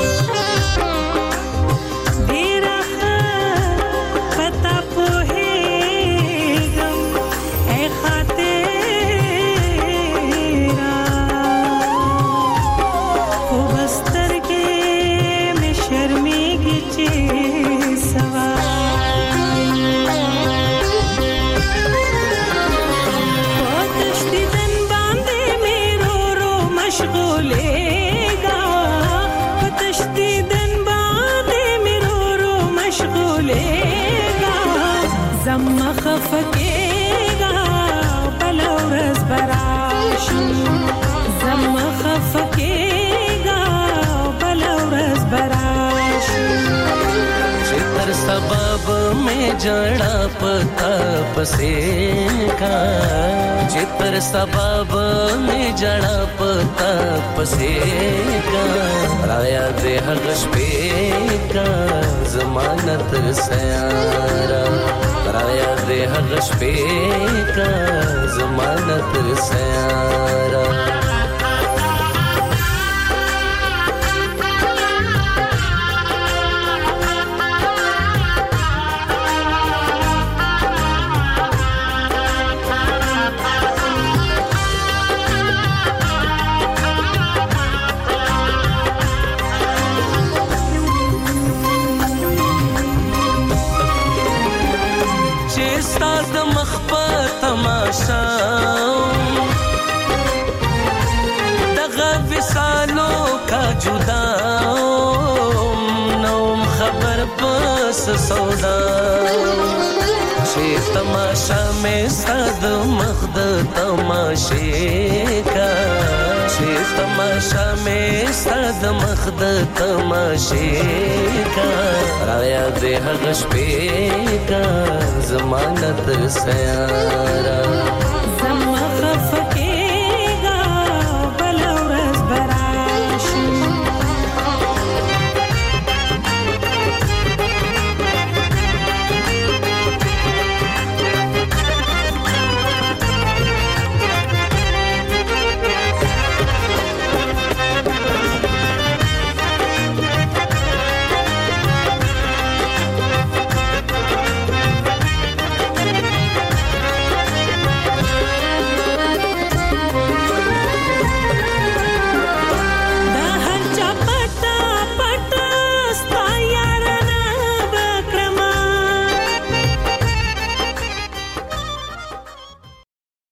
सबब में जड़ा पता पसे का चित्र सबब में जड़ा पता पसे का राया दे हगश पे का जमानत सयारा राया दे हगश पे का जमानत सयारा दगा विसालों का जुदा नौम खबर बस सौदा शे तमाशा में सद मख्द तमाशे का शे तमाशा में सद ستاد مخ د تماشې کا رایا دې هغه شپې کا زمانه تر سیارا